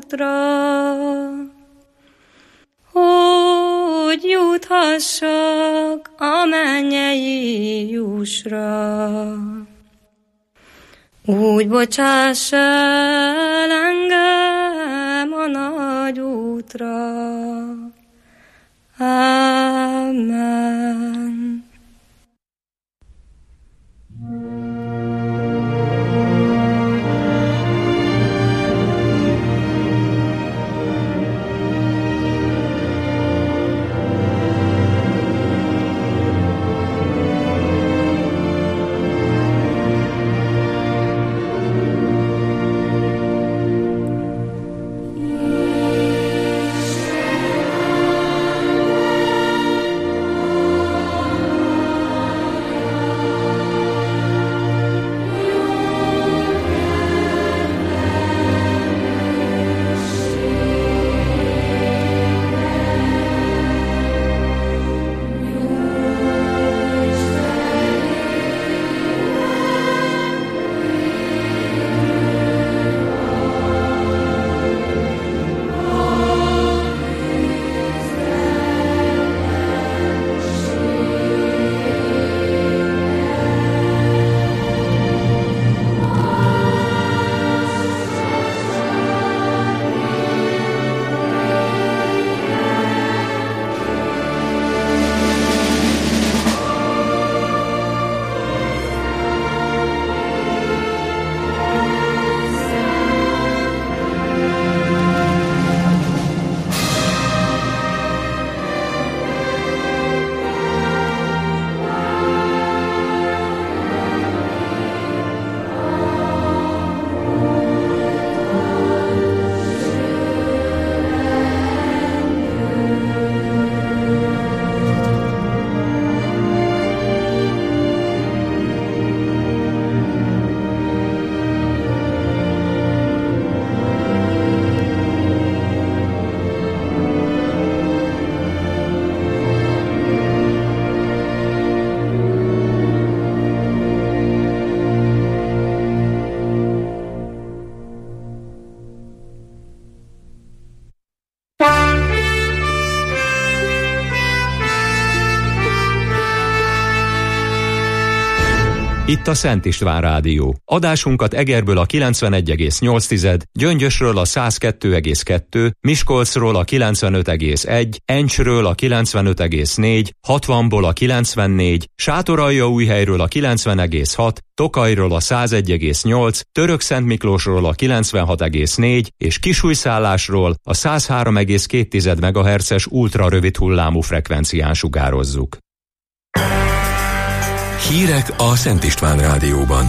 útra, hogy juthassak a mennyei jussra. Úgy bocsáss el engem a nagy útra. Amen. Itt a Szent István Rádió. Adásunkat Egerből a 91,8, Gyöngyösről a 102,2, Miskolcról a 95,1, Encsről a 95,4, 60-ból a 94, Sátoraljaújhelyről a 90,6, Tokajról a 101,8, Törökszentmiklósról a 96,4 és Kisújszállásról a 103,2 MHz-es ultrarövid hullámú frekvencián sugározzuk. Hírek a Szent István Rádióban.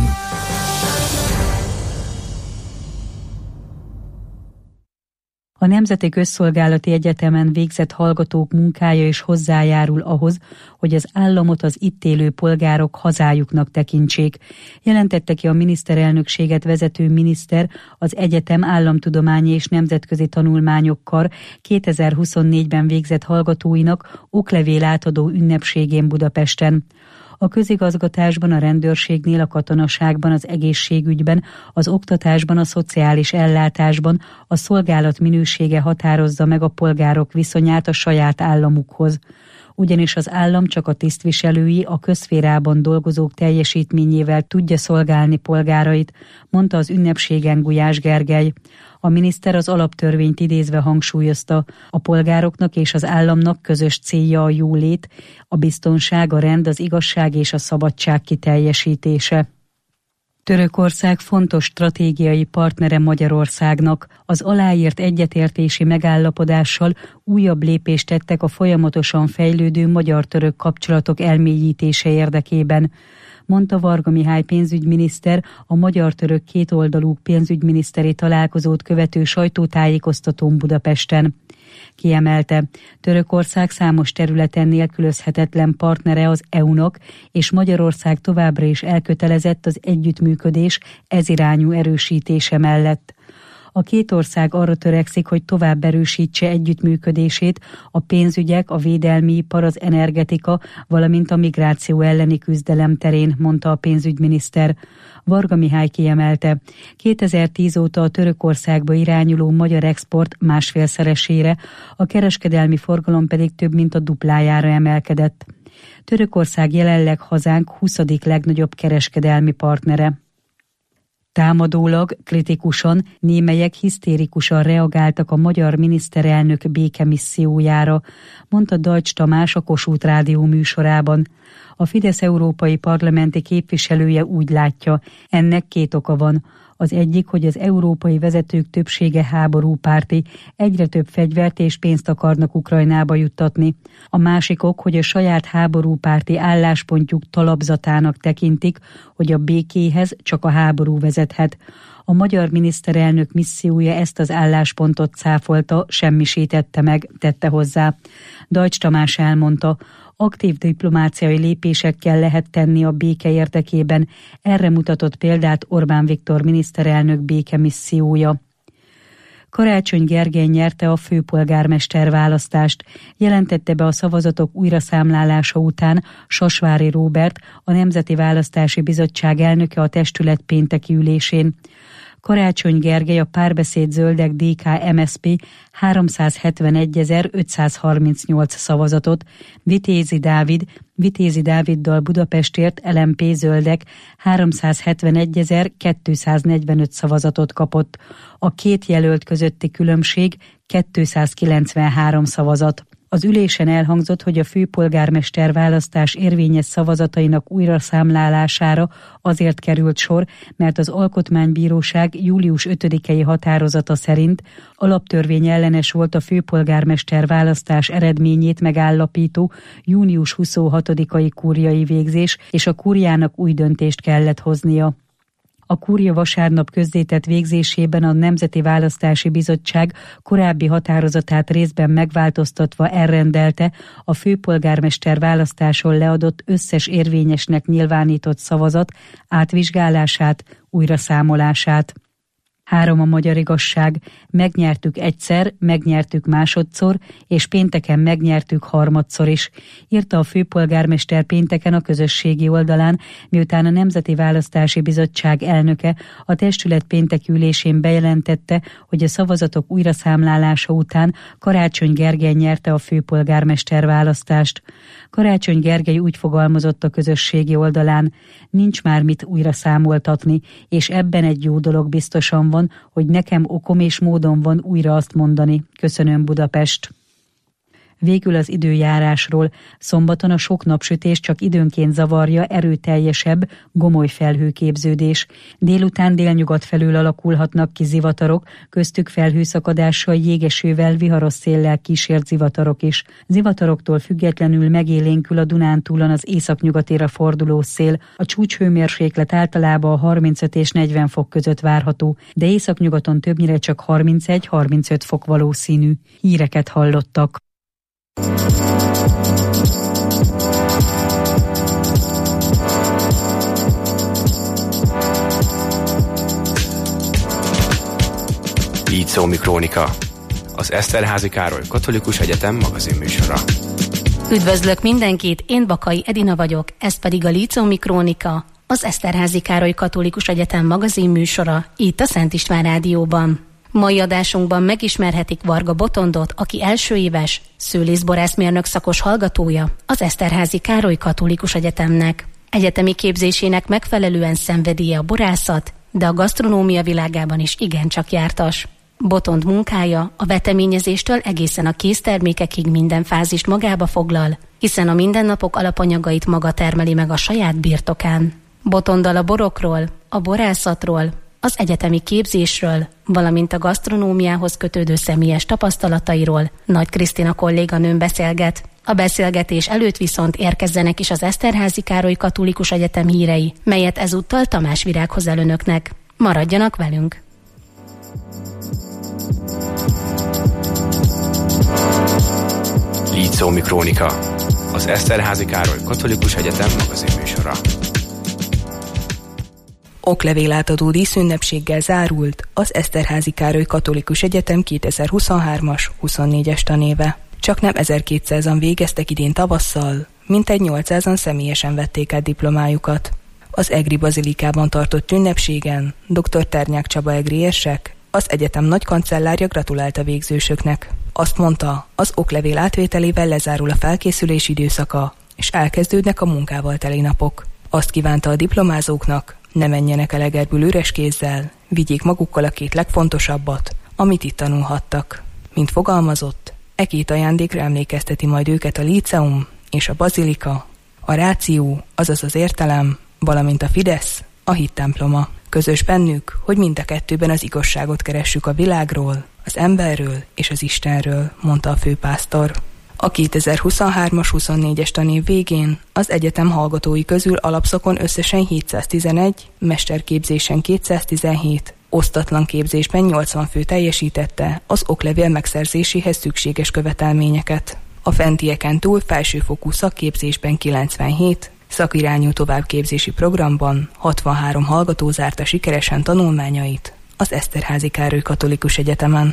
A Nemzeti Közszolgálati Egyetemen végzett hallgatók munkája is hozzájárul ahhoz, hogy az államot az itt élő polgárok hazájuknak tekintsék, jelentette ki a miniszterelnökséget vezető miniszter az egyetem államtudományi és nemzetközi tanulmányokkal 2024-ben végzett hallgatóinak oklevél átadó ünnepségén Budapesten. A közigazgatásban, a rendőrségnél, a katonaságban, az egészségügyben, az oktatásban, a szociális ellátásban a szolgálat minősége határozza meg a polgárok viszonyát a saját államukhoz. Ugyanis az állam csak a tisztviselői, a közszférában dolgozók teljesítményével tudja szolgálni polgárait, mondta az ünnepségen Gulyás Gergely. A miniszter az alaptörvényt idézve hangsúlyozta, a polgároknak és az államnak közös célja a jólét, a biztonság, a rend, az igazság és a szabadság kiteljesítése. Törökország fontos stratégiai partnere Magyarországnak. Az aláírt egyetértési megállapodással újabb lépést tettek a folyamatosan fejlődő magyar-török kapcsolatok elmélyítése érdekében, mondta Varga Mihály pénzügyminiszter a magyar-török kétoldalú pénzügyminiszteri találkozót követő sajtótájékoztatón Budapesten. Kiemelte, Törökország számos területen nélkülözhetetlen partnere az EU-nak, és Magyarország továbbra is elkötelezett az együttműködés ezirányú erősítése mellett. A két ország arra törekszik, hogy tovább erősítse együttműködését a pénzügyek, a védelmi ipar, az energetika, valamint a migráció elleni küzdelem terén, mondta a pénzügyminiszter. Varga Mihály kiemelte, 2010 óta a Törökországba irányuló magyar export másfélszeresére, a kereskedelmi forgalom pedig több mint a duplájára emelkedett. Törökország jelenleg hazánk 20. legnagyobb kereskedelmi partnere. Támadólag, kritikusan, némelyek hisztérikusan reagáltak a magyar miniszterelnök békemissziójára, mondta Deutsch Tamás a Kossuth Rádió műsorában. A Fidesz európai parlamenti képviselője úgy látja, ennek két oka van. Az egyik, hogy az európai vezetők többsége háborúpárti, egyre több fegyvert és pénzt akarnak Ukrajnába juttatni. A másik ok, hogy a saját háborúpárti álláspontjuk talapzatának tekintik, hogy a békéhez csak a háború vezethet. A magyar miniszterelnök missziója ezt az álláspontot cáfolta, semmisítette meg, tette hozzá. Deutsch Tamás elmondta, aktív diplomáciai lépésekkel lehet tenni a béke érdekében, erre mutatott példát Orbán Viktor miniszterelnök békemissziója. Karácsony Gergely nyerte a főpolgármester választást, jelentette be a szavazatok újraszámlálása után Sasvári Róbert, a Nemzeti Választási Bizottság elnöke a testület pénteki ülésén. Karácsony Gergely a Párbeszéd Zöldek DK-MSZP 371.538 szavazatot, Vitézi Dáviddal Budapestért LMP Zöldek 371.245 szavazatot kapott. A két jelölt közötti különbség 293 szavazat. Az ülésen elhangzott, hogy a főpolgármester választás érvényes szavazatainak újraszámlálására azért került sor, mert az Alkotmánybíróság július 5-i határozata szerint alaptörvény ellenes volt a főpolgármester választás eredményét megállapító június 26-ai kúriai végzés, és a kúriának új döntést kellett hoznia. A kúria vasárnap közzétett végzésében a Nemzeti Választási Bizottság korábbi határozatát részben megváltoztatva elrendelte a főpolgármester választáson leadott összes érvényesnek nyilvánított szavazat átvizsgálását, újraszámolását. 3 a magyar igazság, megnyertük egyszer, megnyertük másodszor, és pénteken megnyertük harmadszor is, írta a főpolgármester pénteken a közösségi oldalán, miután a Nemzeti Választási Bizottság elnöke a testület pénteki ülésén bejelentette, hogy a szavazatok újraszámlálása után Karácsony Gergely nyerte a főpolgármester választást. Karácsony Gergely úgy fogalmazott a közösségi oldalán, nincs már mit újra számoltatni, és ebben egy jó dolog biztosan van, hogy nekem okom és módon van újra azt mondani. Köszönöm, Budapest! Végül az időjárásról. Szombaton a sok napsütés csak időnként zavarja erőteljesebb, gomoly felhőképződés. Délután délnyugat felől alakulhatnak ki zivatarok, köztük felhőszakadással, jégesővel, viharos széllel kísért zivatarok is. Zivataroktól függetlenül megélénkül a Dunántúlon az északnyugatira forduló szél. A csúcshőmérséklet általában a 35 és 40 fok között várható, de északnyugaton többnyire csak 31-35 fok valószínű. Híreket hallottak. Lícómi Krónika, az Eszterházy Károly Katolikus Egyetem magazinműsora. Üdvözlök mindenkit, én Bakai Edina vagyok, ez pedig a Lícómi Krónika, az Eszterházy Károly Katolikus Egyetem magazinműsora, itt a Szent István Rádióban. Mai adásunkban megismerhetik Varga Botondot, aki első éves szőlészborászmérnök szakos hallgatója az Eszterházy Károly Katolikus Egyetemnek. Egyetemi képzésének megfelelően szenvedélye a borászat, de a gasztronómia világában is igencsak jártas. Botond munkája a veteményezéstől egészen a késztermékekig minden fázist magába foglal, hiszen a mindennapok alapanyagait maga termeli meg a saját birtokán. Botonddal a borokról, a borászatról, az egyetemi képzésről, valamint a gasztronómiához kötődő személyes tapasztalatairól Nagy Krisztina kolléganőm beszélget. A beszélgetés előtt viszont érkezzenek is az Eszterházy Károly Katolikus Egyetem hírei, melyet ezúttal Tamás Virág hoz el önöknek. Maradjanak velünk! Lícómi Krónika, az Eszterházy Károly Katolikus Egyetem magazinműsora. Oklevél átadó díszünnepséggel zárult az Eszterházy Károly Katolikus Egyetem 2023-as 24-es tanéve. Csaknem 1200-an végeztek idén tavasszal, mintegy 800-an személyesen vették át diplomájukat. Az egri bazilikában tartott ünnepségen dr. Ternyák Csaba egri érsek, az egyetem nagykancellárja gratulált a végzősöknek. Azt mondta, az oklevél átvételével lezárul a felkészülés időszaka, és elkezdődnek a munkával teli napok. Azt kívánta a diplomázóknak, ne menjenek el Egerből üres kézzel, vigyék magukkal a két legfontosabbat, amit itt tanulhattak. Mint fogalmazott, e két ajándékra emlékezteti majd őket a líceum és a bazilika, a ráció, azaz az értelem, valamint a Fidesz, a hittemploma. Közös bennük, hogy mind a kettőben az igazságot keressük a világról, az emberről és az Istenről, mondta a főpásztor. A 2023-as 24-es tanév végén az egyetem hallgatói közül alapszakon összesen 711, mesterképzésen 217, osztatlan képzésben 80 fő teljesítette az oklevél megszerzéséhez szükséges követelményeket. A fentieken túl felsőfokú szakképzésben 97, szakirányú továbbképzési programban 63 hallgató zárta sikeresen tanulmányait az Eszterházy Károly Katolikus Egyetemen.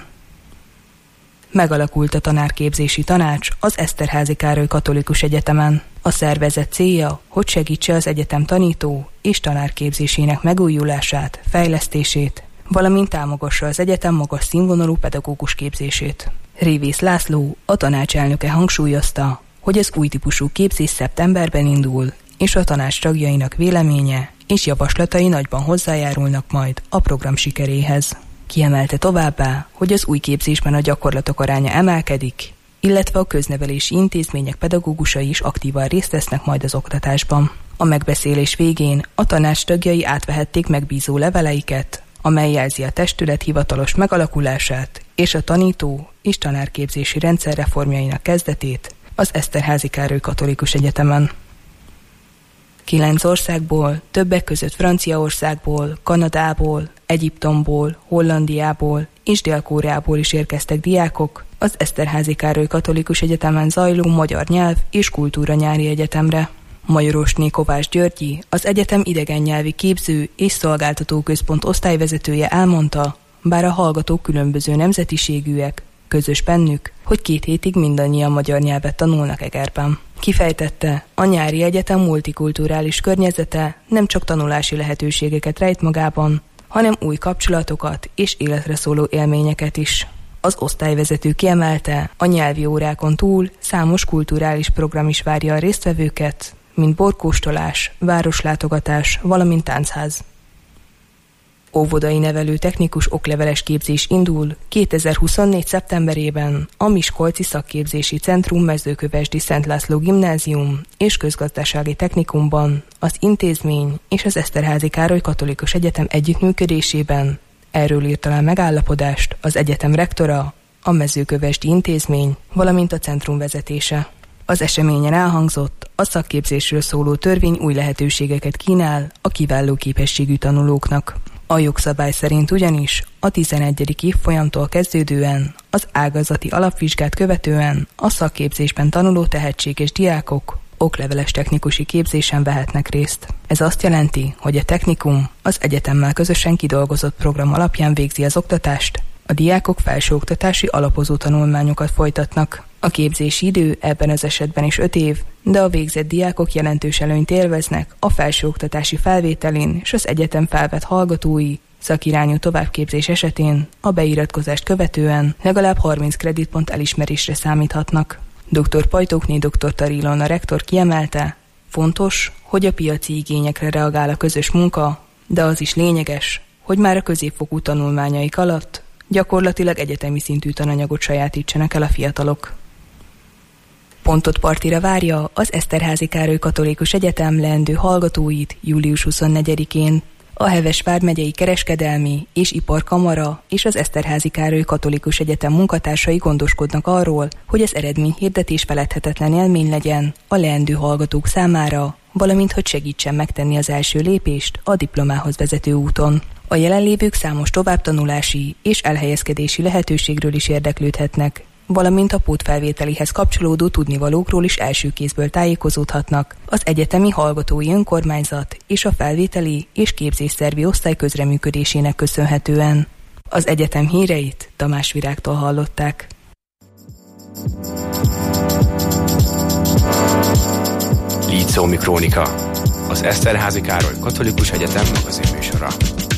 Megalakult a tanárképzési tanács az Eszterházy Károly Katolikus Egyetemen. A szervezet célja, hogy segítse az egyetem tanító és tanárképzésének megújulását, fejlesztését, valamint támogassa az egyetem magas színvonalú pedagógus képzését. Révész László, a tanács elnöke hangsúlyozta, hogy az új típusú képzés szeptemberben indul, és a tanács tagjainak véleménye és javaslatai nagyban hozzájárulnak majd a program sikeréhez. Kiemelte továbbá, hogy az új képzésben a gyakorlatok aránya emelkedik, illetve a köznevelési intézmények pedagógusai is aktívan részt vesznek majd az oktatásban. A megbeszélés végén a tanács tagjai átvehették megbízó leveleiket, amely jelzi a testület hivatalos megalakulását és a tanító és tanárképzési rendszer reformjainak kezdetét az Eszterházy Károly Katolikus Egyetemen. 9 országból, többek között Franciaországból, Kanadából, Egyiptomból, Hollandiából és Dél-Koreából is érkeztek diákok az Eszterházy Károly Katolikus Egyetemen zajló magyar nyelv és kultúra nyári egyetemre. Majorosné Kovács Györgyi, az egyetem idegen nyelvi képző és szolgáltató központ osztályvezetője elmondta, bár a hallgatók különböző nemzetiségűek, közös bennük, hogy 2 hétig mindannyian magyar nyelvet tanulnak Egerben. Kifejtette, a nyári egyetem multikulturális környezete nem csak tanulási lehetőségeket rejt magában, hanem új kapcsolatokat és életre szóló élményeket is. Az osztályvezető kiemelte, a nyelvi órákon túl számos kulturális program is várja a résztvevőket, mint borkóstolás, városlátogatás, valamint táncház. Óvodai nevelő technikus okleveles képzés indul 2024. szeptemberében a Miskolci Szakképzési Centrum Mezőkövesdi Szent László Gimnázium és Közgazdasági Technikumban az intézmény és az Eszterházy Károly Katolikus Egyetem együttműködésében. Erről írt alá megállapodást az egyetem rektora, a Mezőkövesdi Intézmény, valamint a centrum vezetése. Az eseményen elhangzott, a szakképzésről szóló törvény új lehetőségeket kínál a kiváló képességű tanulóknak. A jogszabály szerint ugyanis a 11. évfolyamtól kezdődően az ágazati alapvizsgát követően a szakképzésben tanuló tehetséges diákok okleveles technikusi képzésen vehetnek részt. Ez azt jelenti, hogy a technikum az egyetemmel közösen kidolgozott program alapján végzi az oktatást, a diákok felsőoktatási alapozó tanulmányokat folytatnak. A képzési idő ebben az esetben is 5 év, de a végzett diákok jelentős előnyt élveznek a felsőoktatási felvételén és az egyetem felvett hallgatói szakirányú továbbképzés esetén a beiratkozást követően legalább 30 kreditpont elismerésre számíthatnak. Dr. Pajtókné dr. Tarilon, a rektor kiemelte, fontos, hogy a piaci igényekre reagál a közös munka, de az is lényeges, hogy már a középfokú tanulmányaik alatt gyakorlatilag egyetemi szintű tananyagot sajátítsanak el a fiatalok. Pontot partira várja az Eszterházy Károly Katolikus Egyetem leendő hallgatóit július 24-én. A Heves vármegyei Kereskedelmi és Iparkamara és az Eszterházy Károly Katolikus Egyetem munkatársai gondoskodnak arról, hogy az eredményhirdetés feledhetetlen élmény legyen a leendő hallgatók számára, valamint hogy segítsen megtenni az első lépést a diplomához vezető úton. A jelenlévők számos továbbtanulási és elhelyezkedési lehetőségről is érdeklődhetnek, valamint a pótfelvételihez kapcsolódó tudnivalókról is első kézből tájékozódhatnak az egyetemi hallgatói önkormányzat és a felvételi és képzésszervi osztály közreműködésének köszönhetően. Az egyetem híreit Tamás Virágtól hallották. Líceumi Krónika, az Eszterházy Károly Katolikus Egyetem magazinműsora.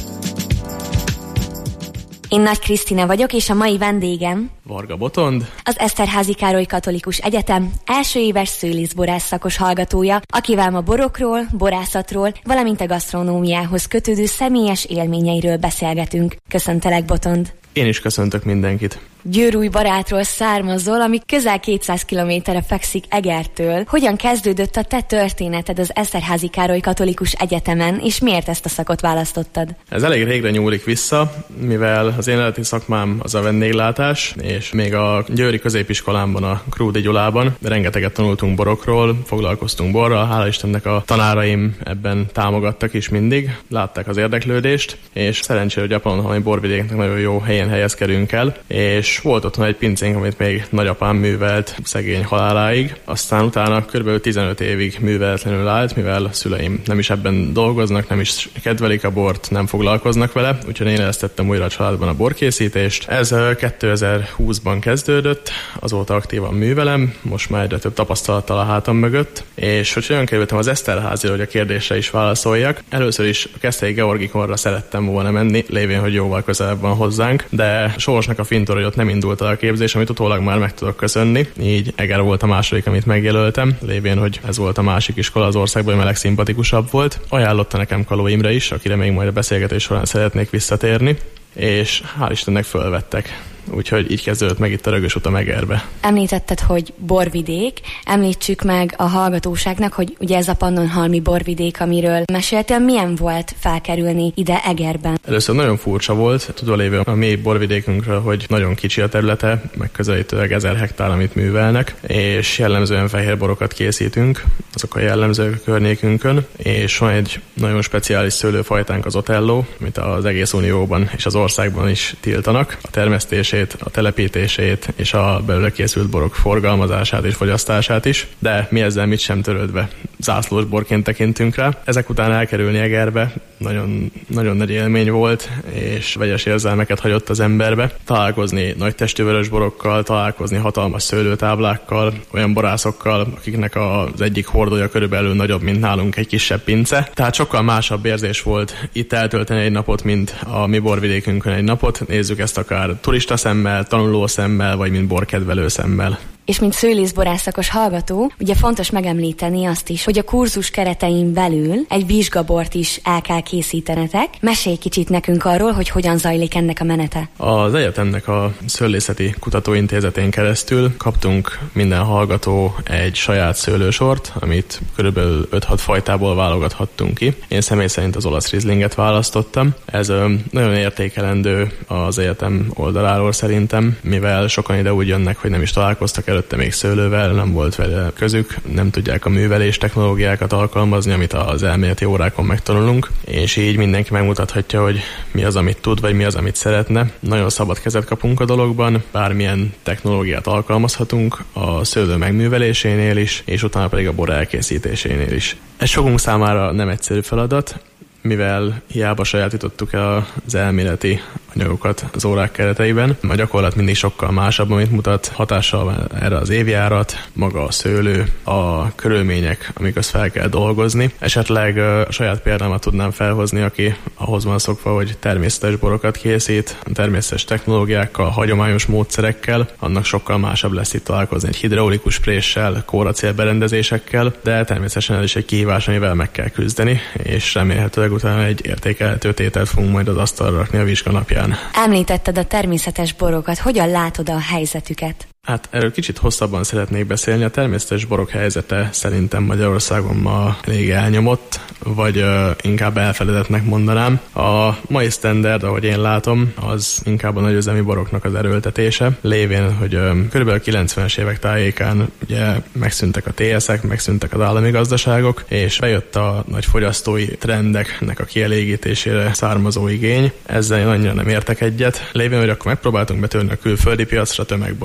Én Nagy Krisztina vagyok, és a mai vendégem Varga Botond, az Eszterházy Károly Katolikus Egyetem első éves szőlészborász szakos hallgatója, akivel ma borokról, borászatról, valamint a gasztronómiához kötődő személyes élményeiről beszélgetünk. Köszöntelek, Botond! Én is köszöntök mindenkit! Győrúj barátról származol, ami közel 200 kilométerre fekszik Egertől. Hogyan kezdődött a te történeted az Eszterházy Károly Katolikus Egyetemen, és miért ezt a szakot választottad? Ez elég régre nyúlik vissza, mivel az én eredeti szakmám az a vendéglátás, és még a győri középiskolámban, a Krúdi Gyulában rengeteget tanultunk borokról, foglalkoztunk borral, hála Istennek a tanáraim ebben támogattak is mindig, látták az érdeklődést, és szerencsére, hogy a Pannonhalmi borvidéknek nagyon jó helyen helyezkedünk el, és volt otthon egy pincénk, amit még nagyapám művelt szegény haláláig. Aztán utána kb. 15 évig műveletlenül állt, mivel a szüleim nem is ebben dolgoznak, nem is kedvelik a bort, nem foglalkoznak vele, úgyhogy én elkezdtem újra a családban a borkészítést. Ez 2020-ban kezdődött, azóta aktívan művelem, most már egyre több tapasztalattal a hátam mögött, és hogy olyan kerültem az Eszterházyra, hogy a kérdésre is válaszoljak. Először is a Keszthelyi Georgikonra szerettem volna menni, lévén, hogy jóval közelebb van hozzánk, de sorsnak a fintor, hogy ott nem indult el a képzés, amit utólag már meg tudok köszönni. Így Eger volt a második, amit megjelöltem, lévén, hogy ez volt a másik iskola az országban, ami legszimpatikusabb volt. Ajánlotta nekem Kaló Imre is, akire még majd a beszélgetés során szeretnék visszatérni, és hál' Istennek fölvettek. Úgyhogy így kezdődött meg itt a rögös utam Egerbe. Említetted, hogy borvidék. Említsük meg a hallgatóságnak, hogy ugye ez a Pannonhalmi borvidék, amiről meséltél, milyen volt felkerülni ide Egerben? Először nagyon furcsa volt, tudva lévő a mi borvidékünkről, hogy nagyon kicsi a területe, megközelítőleg 1000 hektár, amit művelnek, és jellemzően fehér borokat készítünk, azok a jellemzők a környékünkön, és van egy nagyon speciális szőlőfajtánk, az Otello, amit az egész Unióban és az országban is tiltanak. A termesztését, a telepítését és a belőle készült borok forgalmazását és fogyasztását is, de mi ezzel mit sem törődve zászlós borként tekintünk rá. Ezek után elkerülni Egerbe nagyon, nagyon nagy élmény volt, és vegyes érzelmeket hagyott az emberbe. Találkozni nagy testű vörösborokkal, találkozni hatalmas szőlőtáblákkal, olyan borászokkal, akiknek az egyik hordója körülbelül nagyobb, mint nálunk egy kisebb pince. Tehát sokkal másabb érzés volt itt eltölteni egy napot, mint a mi borvidékünkön egy napot. Nézzük ezt akár turista szemmel, tanuló szemmel, vagy mint borkedvelő szemmel. És mint szőlészborászakos hallgató, ugye fontos megemlíteni azt is, hogy a kurzus keretein belül egy vizsgabort is el kell készítenetek. Mesélj kicsit nekünk arról, hogy hogyan zajlik ennek a menete. Az egyetemnek a Szőlészeti Kutatóintézetén keresztül kaptunk minden hallgató egy saját szőlősort, amit körülbelül 5-6 fajtából válogathattunk ki. Én személy szerint az olasz rizlinget választottam. Ez nagyon értékelendő az egyetem oldaláról szerintem, mivel sokan ide úgy jönnek, hogy nem is találkoztak előtte még szőlővel, nem volt vele közük, nem tudják a művelés technológiákat alkalmazni, amit az elméleti órákon megtanulunk, és így mindenki megmutathatja, hogy mi az, amit tud, vagy mi az, amit szeretne. Nagyon szabad kezet kapunk a dologban, bármilyen technológiát alkalmazhatunk a szőlő megművelésénél is, és utána pedig a bor elkészítésénél is. Ez sokunk számára nem egyszerű feladat, mivel hiába sajátítottuk el az elméleti anyagokat az órák kereteiben. A gyakorlat mindig sokkal másabb, amit mutat, hatással erre az évjárat, maga a szőlő, a körülmények, amiket fel kell dolgozni. Esetleg a saját példámat tudnám felhozni, aki ahhoz van szokva, hogy természetes borokat készít, természetes technológiákkal, hagyományos módszerekkel, annak sokkal másabb lesz itt találkozni egy hidraulikus préssel, kóracélberendezésekkel, de természetesen ez is egy kihívás, amivel meg kell küzdeni, és remélhetőleg utána egy értékelhető tételt fogunk majd az asztalra rakni a vizsga napján. Említetted a természetes borokat, hogyan látod a helyzetüket? Hát erről kicsit hosszabban szeretnék beszélni. A természetes borok helyzete szerintem Magyarországon ma elég elnyomott, vagy inkább elfeledetnek mondanám. A mai standard, ahogy én látom, az inkább a nagyüzemi boroknak az erőltetése, lévén, hogy kb. 90-es évek tájékán ugye megszűntek a TSZ-ek, megszűntek az állami gazdaságok, és bejött a nagy fogyasztói trendeknek a kielégítésére származó igény. Ezzel én annyira nem értek egyet, lévén, hogy akkor megpróbáltunk betörni a külföldi piacra tömegborokkal.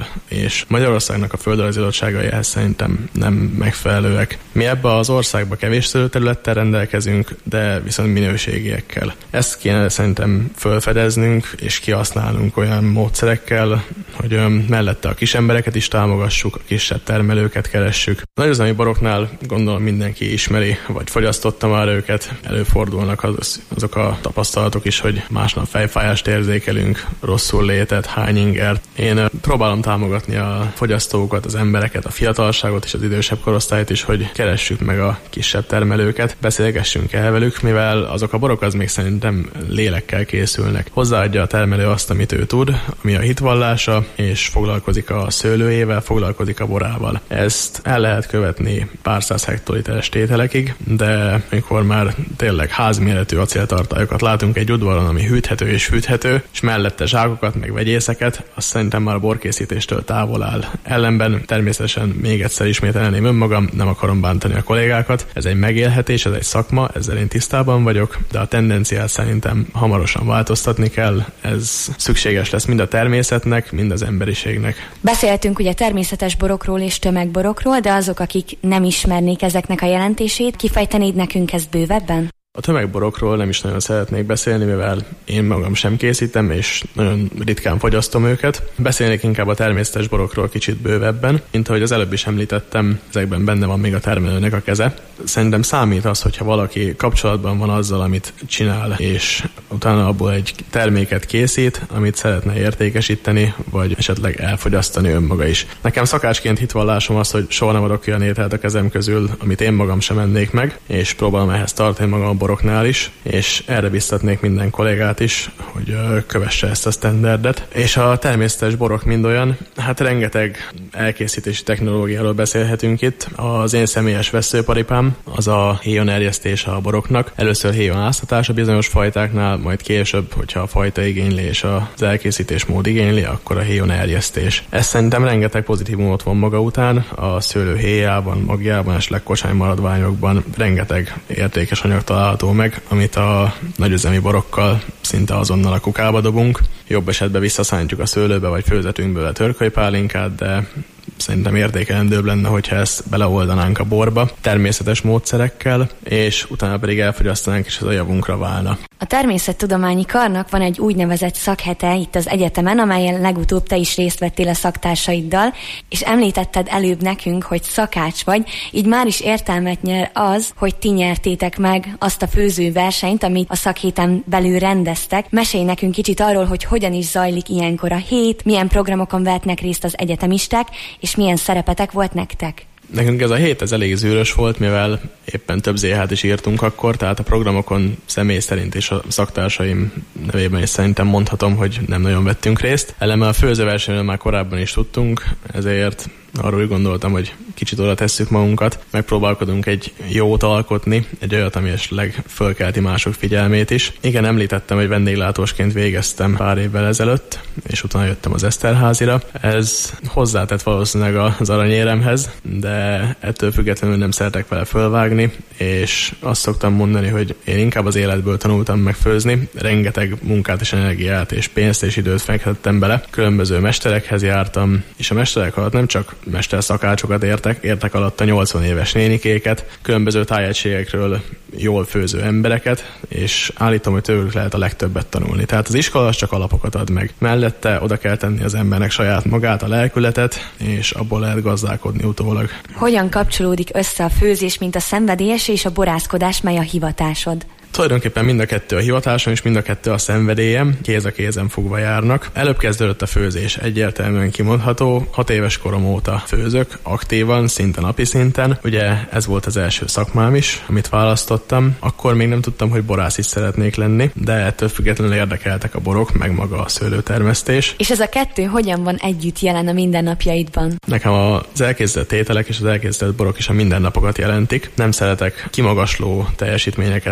kell, és Magyarországnak a földrajzi adottságai ehhez szerintem nem megfelelőek. Mi ebbe az országba kevés szőlőterülettel rendelkezünk, de viszont minőségiekkel. Ezt kéne szerintem felfedeznünk és kihasználnunk olyan módszerekkel, hogy mellette a kis embereket is támogassuk, a kisebb termelőket keressük. Nagyüzemi boroknál gondolom mindenki ismeri, vagy fogyasztotta már őket. Előfordulnak azok a tapasztalatok is, hogy másnap fejfájást érzékelünk, rosszul létet, hány ingert. Én próbálom támogatni a fogyasztókat, az embereket, a fiatalságot és az idősebb korosztályt is, hogy keressük meg a kisebb termelőket, beszélgessünk el velük, mivel azok a borok az még szerintem lélekkel készülnek. Hozzáadja a termelő azt, amit ő tud, ami a hitvallása, és foglalkozik a szőlőjével, foglalkozik a borával. Ezt el lehet követni pár száz hektoliteres tételekig, de amikor már tényleg házméretű acéltartályokat látunk egy udvaron, ami hűthető és fűthető, és mellette zsákokat, meg vegyészeket, azt szerintem már a borkészítéstől távol áll. Ellenben természetesen még egyszer ismételném önmagam, nem akarom bántani a kollégákat. Ez egy megélhetés, ez egy szakma, ezzel én tisztában vagyok, de a tendenciát szerintem hamarosan változtatni kell. Ez szükséges lesz mind a természetnek, mind az emberiségnek. Beszéltünk ugye természetes borokról és tömegborokról, de azok, akik nem ismernék ezeknek a jelentését, kifejtenéd nekünk ezt bővebben? A tömegborokról nem is nagyon szeretnék beszélni, mivel én magam sem készítem, és nagyon ritkán fogyasztom őket. Beszélnék inkább a természetes borokról kicsit bővebben. Mint ahogy az előbb is említettem, ezekben benne van még a termelőnek a keze. Szerintem számít az, hogyha valaki kapcsolatban van azzal, amit csinál, és utána abból egy terméket készít, amit szeretne értékesíteni, vagy esetleg elfogyasztani önmaga is. Nekem szakácsként hitvallásom az, hogy soha nem adok olyan ételt a kezem közül, amit én magam sem ennék meg, és próbálom ehhez tartani magam boroknál is, és erre biztatnék minden kollégát is, hogy kövesse ezt a standardet. És a természetes borok mind olyan, hát rengeteg elkészítési technológiáról beszélhetünk itt. Az én személyes vesszőparipám az a héjon erjesztése a boroknak. Először héjon áztatása bizonyos fajtáknál, majd később, hogyha a fajta igényli és az elkészítés mód igényli, akkor a héjon erjesztés. Ez szerintem rengeteg pozitívumot von maga után, a szőlő héjában, magjában és legkocsány maradványokban rengeteg értékes anyag található meg, amit a nagyüzemi borokkal szinte azonnal a kukába dobunk. Jobb esetben visszaszántjuk a szőlőbe, vagy főzetünkből a törkölypálinkát, de szerintem értékelendőbb lenne, hogyha ezt beleoldanánk a borba természetes módszerekkel, és utána pedig elfogyasztanánk, és ez a javunkra válna. A Természettudományi Karnak van egy úgynevezett szakhete itt az egyetemen, amelyen legutóbb te is részt vettél a szaktársaiddal, és említetted előbb nekünk, hogy szakács vagy, így már is értelmet nyer az, hogy ti nyertétek meg azt a főzőversenyt, amit a szakhéten belül rendeztek. Mesélj nekünk kicsit arról, hogy hogyan is zajlik ilyenkor a hét, milyen programokon vehetnek részt az egyetemisták, és milyen szerepetek volt nektek. Nekünk ez a hét elég zűrös volt, mivel éppen több ZH-t is írtunk akkor, tehát a programokon személy szerint és a szaktársaim nevében is szerintem mondhatom, hogy nem nagyon vettünk részt. Ellenben a főzőversenyről már korábban is tudtunk, ezért arról úgy gondoltam, hogy kicsit oda tesszük magunkat, megpróbálkodunk egy jót alkotni, egy olyat, ami esetleg fölkelti mások figyelmét is. Igen, említettem, hogy vendéglátósként végeztem pár évvel ezelőtt, és utána jöttem az Eszterházira. Ez hozzátett valószínűleg az aranyéremhez, de ettől függetlenül nem szeretek vele fölvágni, és azt szoktam mondani, hogy én inkább az életből tanultam meg főzni. Rengeteg munkát és energiát és pénzt és időt fektettem bele. Különböző mesterekhez jártam, és a mesterek alatt nem csak mesterszakácsokat értek alatt a 80 éves nénikéket, különböző tájegységekről jól főző embereket, és állítom, hogy tőlük lehet a legtöbbet tanulni. Tehát az iskola az csak alapokat ad meg. Mellette oda kell tenni az embernek saját magát, a lelkületet, és abból lehet gazdálkodni utólag. Hogyan kapcsolódik össze a főzés, mint a szenvedélyes és a borászkodás, mely a hivatásod? Tulajdonképpen mind a kettő a hivatásom, és mind a kettő a szenvedélyem, kéz a kézen fogva járnak. Előbb kezdődött a főzés, egyértelműen kimondható. 6 éves korom óta főzök, aktívan, szinte napi szinten. Ugye ez volt az első szakmám is, amit választottam. Akkor még nem tudtam, hogy borász is szeretnék lenni, de ettől függetlenül érdekeltek a borok, meg maga a szőlőtermesztés. És ez a kettő hogyan van együtt jelen a mindennapjaidban? Nekem az elkészített ételek és az elkészített borok is a mindennapokat jelentik. Nem szeretek kimagasló teljesítményeket az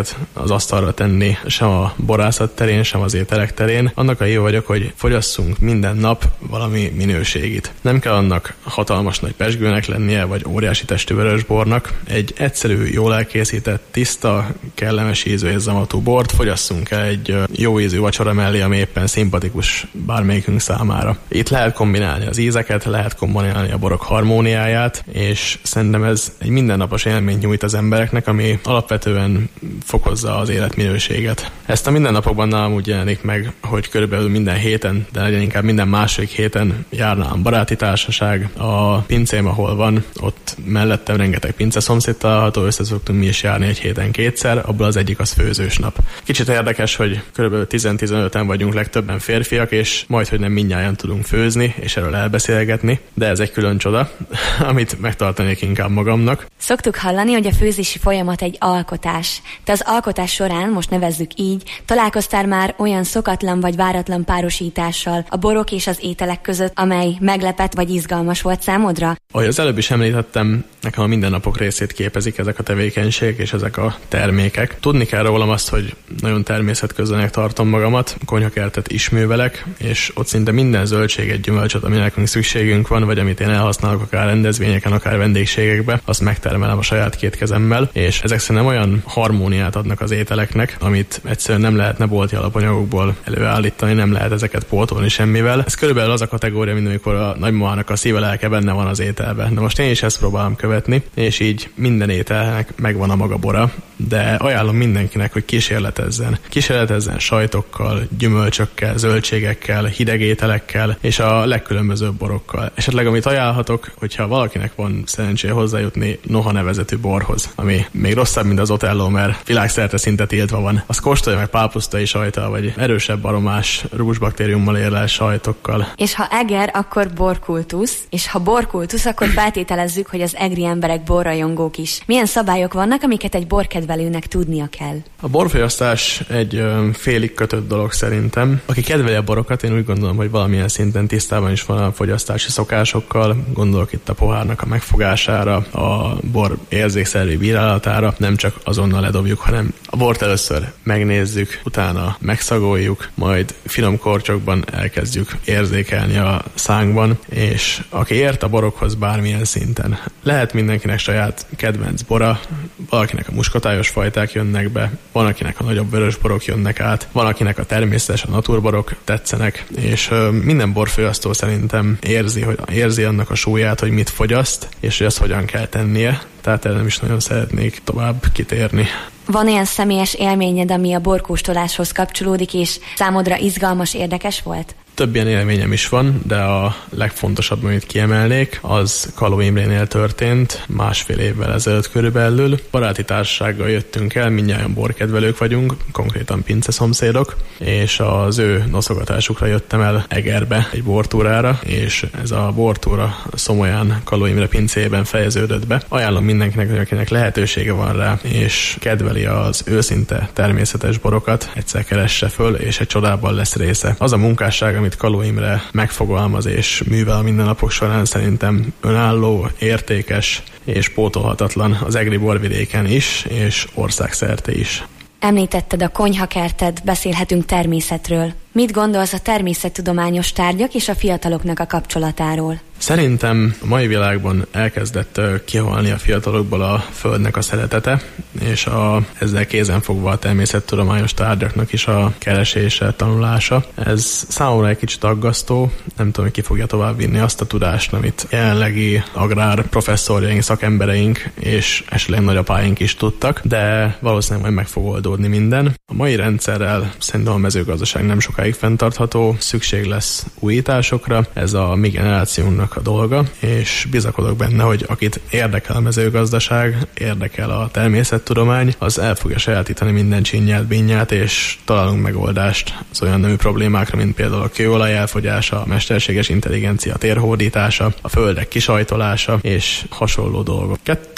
az asztalra tenni, sem a borászat terén, sem az ételek terén. Annak a híve vagyok, hogy fogyasszunk minden nap valami minőségit. Nem kell annak hatalmas nagy pezsgőnek lennie, vagy óriási testű vörösbornak. Egy egyszerű, jól elkészített, tiszta, kellemes ízű és zamatú bort fogyasszunk el egy jó ízű vacsora mellé, ami éppen szimpatikus bármelyikünk számára. Itt lehet kombinálni az ízeket, lehet kombinálni a borok harmóniáját, és szerintem ez egy mindennapos élményt nyújt az embereknek, ami alapvetően fokozza az életminőséget. Ezt a mindennapokban nálam úgy jelenik meg, hogy körülbelül minden héten, de legyen inkább minden második héten járnám baráti társaság. A pincém, ahol van, ott mellettem rengeteg pinceszomszéd található, össze szoktunk mi is járni egy héten kétszer, abból az egyik az főzős nap. Kicsit érdekes, hogy körülbelül 10-15-en vagyunk, legtöbben férfiak, és majdhogy nem mindnyájan tudunk főzni, és erről elbeszélgetni, de ez egy külön csoda, amit megtartanék inkább magamnak. Szoktuk hallani, hogy a főzési folyamat egy alkotás. Te az alkotás során, most nevezzük így, találkoztál már olyan szokatlan vagy váratlan párosítással a borok és az ételek között, amely meglepett vagy izgalmas volt számodra? Ahogy az előbb is említettem, nekem a mindennapok részét képezik ezek a tevékenységek és ezek a termékek. Tudni kell rólam azt, hogy nagyon természetközelnek tartom magamat, konyhakertet is művelek, és ott szinte minden zöldséget, gyümölcsöt, ami nekünk szükségünk van, vagy amit én elhasználok akár rendezvényeken, akár vendégségekbe, azt megtermelem a saját két kezemmel, és ezek szerintem olyan harmóniát adnak az ételeknek, amit egyszerűen nem lehetne bolti alapanyagokból előállítani, nem lehet ezeket pótolni semmivel. Ez körülbelül az a kategória, mint amikor a nagymamának a szíve lelke benne van az ételben. De most én is ezt próbálom követni, és így minden ételnek megvan a maga bora, de ajánlom mindenkinek, hogy kísérletezzen. Kísérletezzen sajtokkal, gyümölcsökkel, zöldségekkel, hideg ételekkel, és a legkülönbözőbb borokkal. Esetleg amit ajánlhatok, hogyha valakinek van szerencséje hozzájutni Noha nevezetű borhoz, ami még rosszabb, mint az Otello, mert világszerte szinte tiltva van. Az kóstolja meg pálpusztai sajttal, vagy erősebb aromás rúzsbaktériummal érlelt sajtokkal. És ha eger, akkor borkultusz, és ha borkultusz, akkor feltételezzük, hogy az egri emberek borrajongók is. Milyen szabályok vannak, amiket egy borkedvelőnek tudnia kell? A borfogyasztás egy félig kötött dolog szerintem. Aki kedveli a borokat, én úgy gondolom, hogy valamilyen szinten tisztában is van a fogyasztási szokásokkal. Gondolok itt a pohárnak a megfogására, a bor érzékszervi bírálatára. Nem csak azonnal ledobjuk, hanem a bort először megnézzük, utána megszagoljuk, majd finom kortyokban elkezdjük érzékelni a szánkban, és aki ért a borokhoz bármilyen szinten. Lehet mindenkinek saját kedvenc bora, valakinek a muskotályos fajták jönnek be, van akinek a nagyobb vörösborok jönnek át, van akinek a természetes, a naturborok tetszenek, és minden borfogyasztó szerintem érzi annak a súlyát, hogy mit fogyaszt, és hogy ezt hogyan kell tennie, tehát erre nem is nagyon szeretnék tovább kitérni. Van olyan személyes élményed, ami a borkóstoláshoz kapcsolódik, és számodra izgalmas, érdekes volt? Több ilyen élményem is van, de a legfontosabb, amit kiemelnék, az Kaló Imrénél történt, 1,5 évvel ezelőtt körülbelül. Baráti társasággal jöttünk el, mindnyájan borkedvelők vagyunk, konkrétan pinceszomszédok, és az ő noszogatásukra jöttem el Egerbe egy bortúrára, és ez a bortúra Szomolyán Kaló Imre pincéjében fejeződött be. Ajánlom mindenkinek, akinek lehetősége van rá, és kedveli az őszinte természetes borokat, egyszer keresse föl, és egy csodában lesz része. Az a munkásság, amit Kaló Imre megfogalmaz és művel a mindennapok során, szerintem önálló, értékes és pótolhatatlan az egri borvidéken is, és országszerte is. Említetted a konyhakertet, beszélhetünk természetről. Mit gondolsz a természettudományos tárgyak és a fiataloknak a kapcsolatáról? Szerintem a mai világban elkezdett kihalni a fiatalokból a földnek a szeretete, és ezzel kézenfogva a természettudományos tárgyaknak is a keresése, tanulása. Ez számomra egy kicsit aggasztó, nem tudom, hogy ki fogja továbbvinni azt a tudást, amit jelenlegi agrár professzorjaink, szakembereink és esetleg nagyapáink is tudtak, de valószínűleg majd meg fog oldódni minden. A mai rendszerrel szerintem a mezőgazdaság nem sokáig fenntartható, szükség lesz újításokra, ez a mi generációnknak a dolga, és bizakodok benne, hogy akit érdekel a mezőgazdaság, érdekel a természettudomány, az el fogja sajátítani minden csinyát, bínyát, és találunk megoldást az olyan nemű problémákra, mint például a kőolaj elfogyása, a mesterséges intelligencia térhódítása, a földek kisajtolása és hasonló dolgok.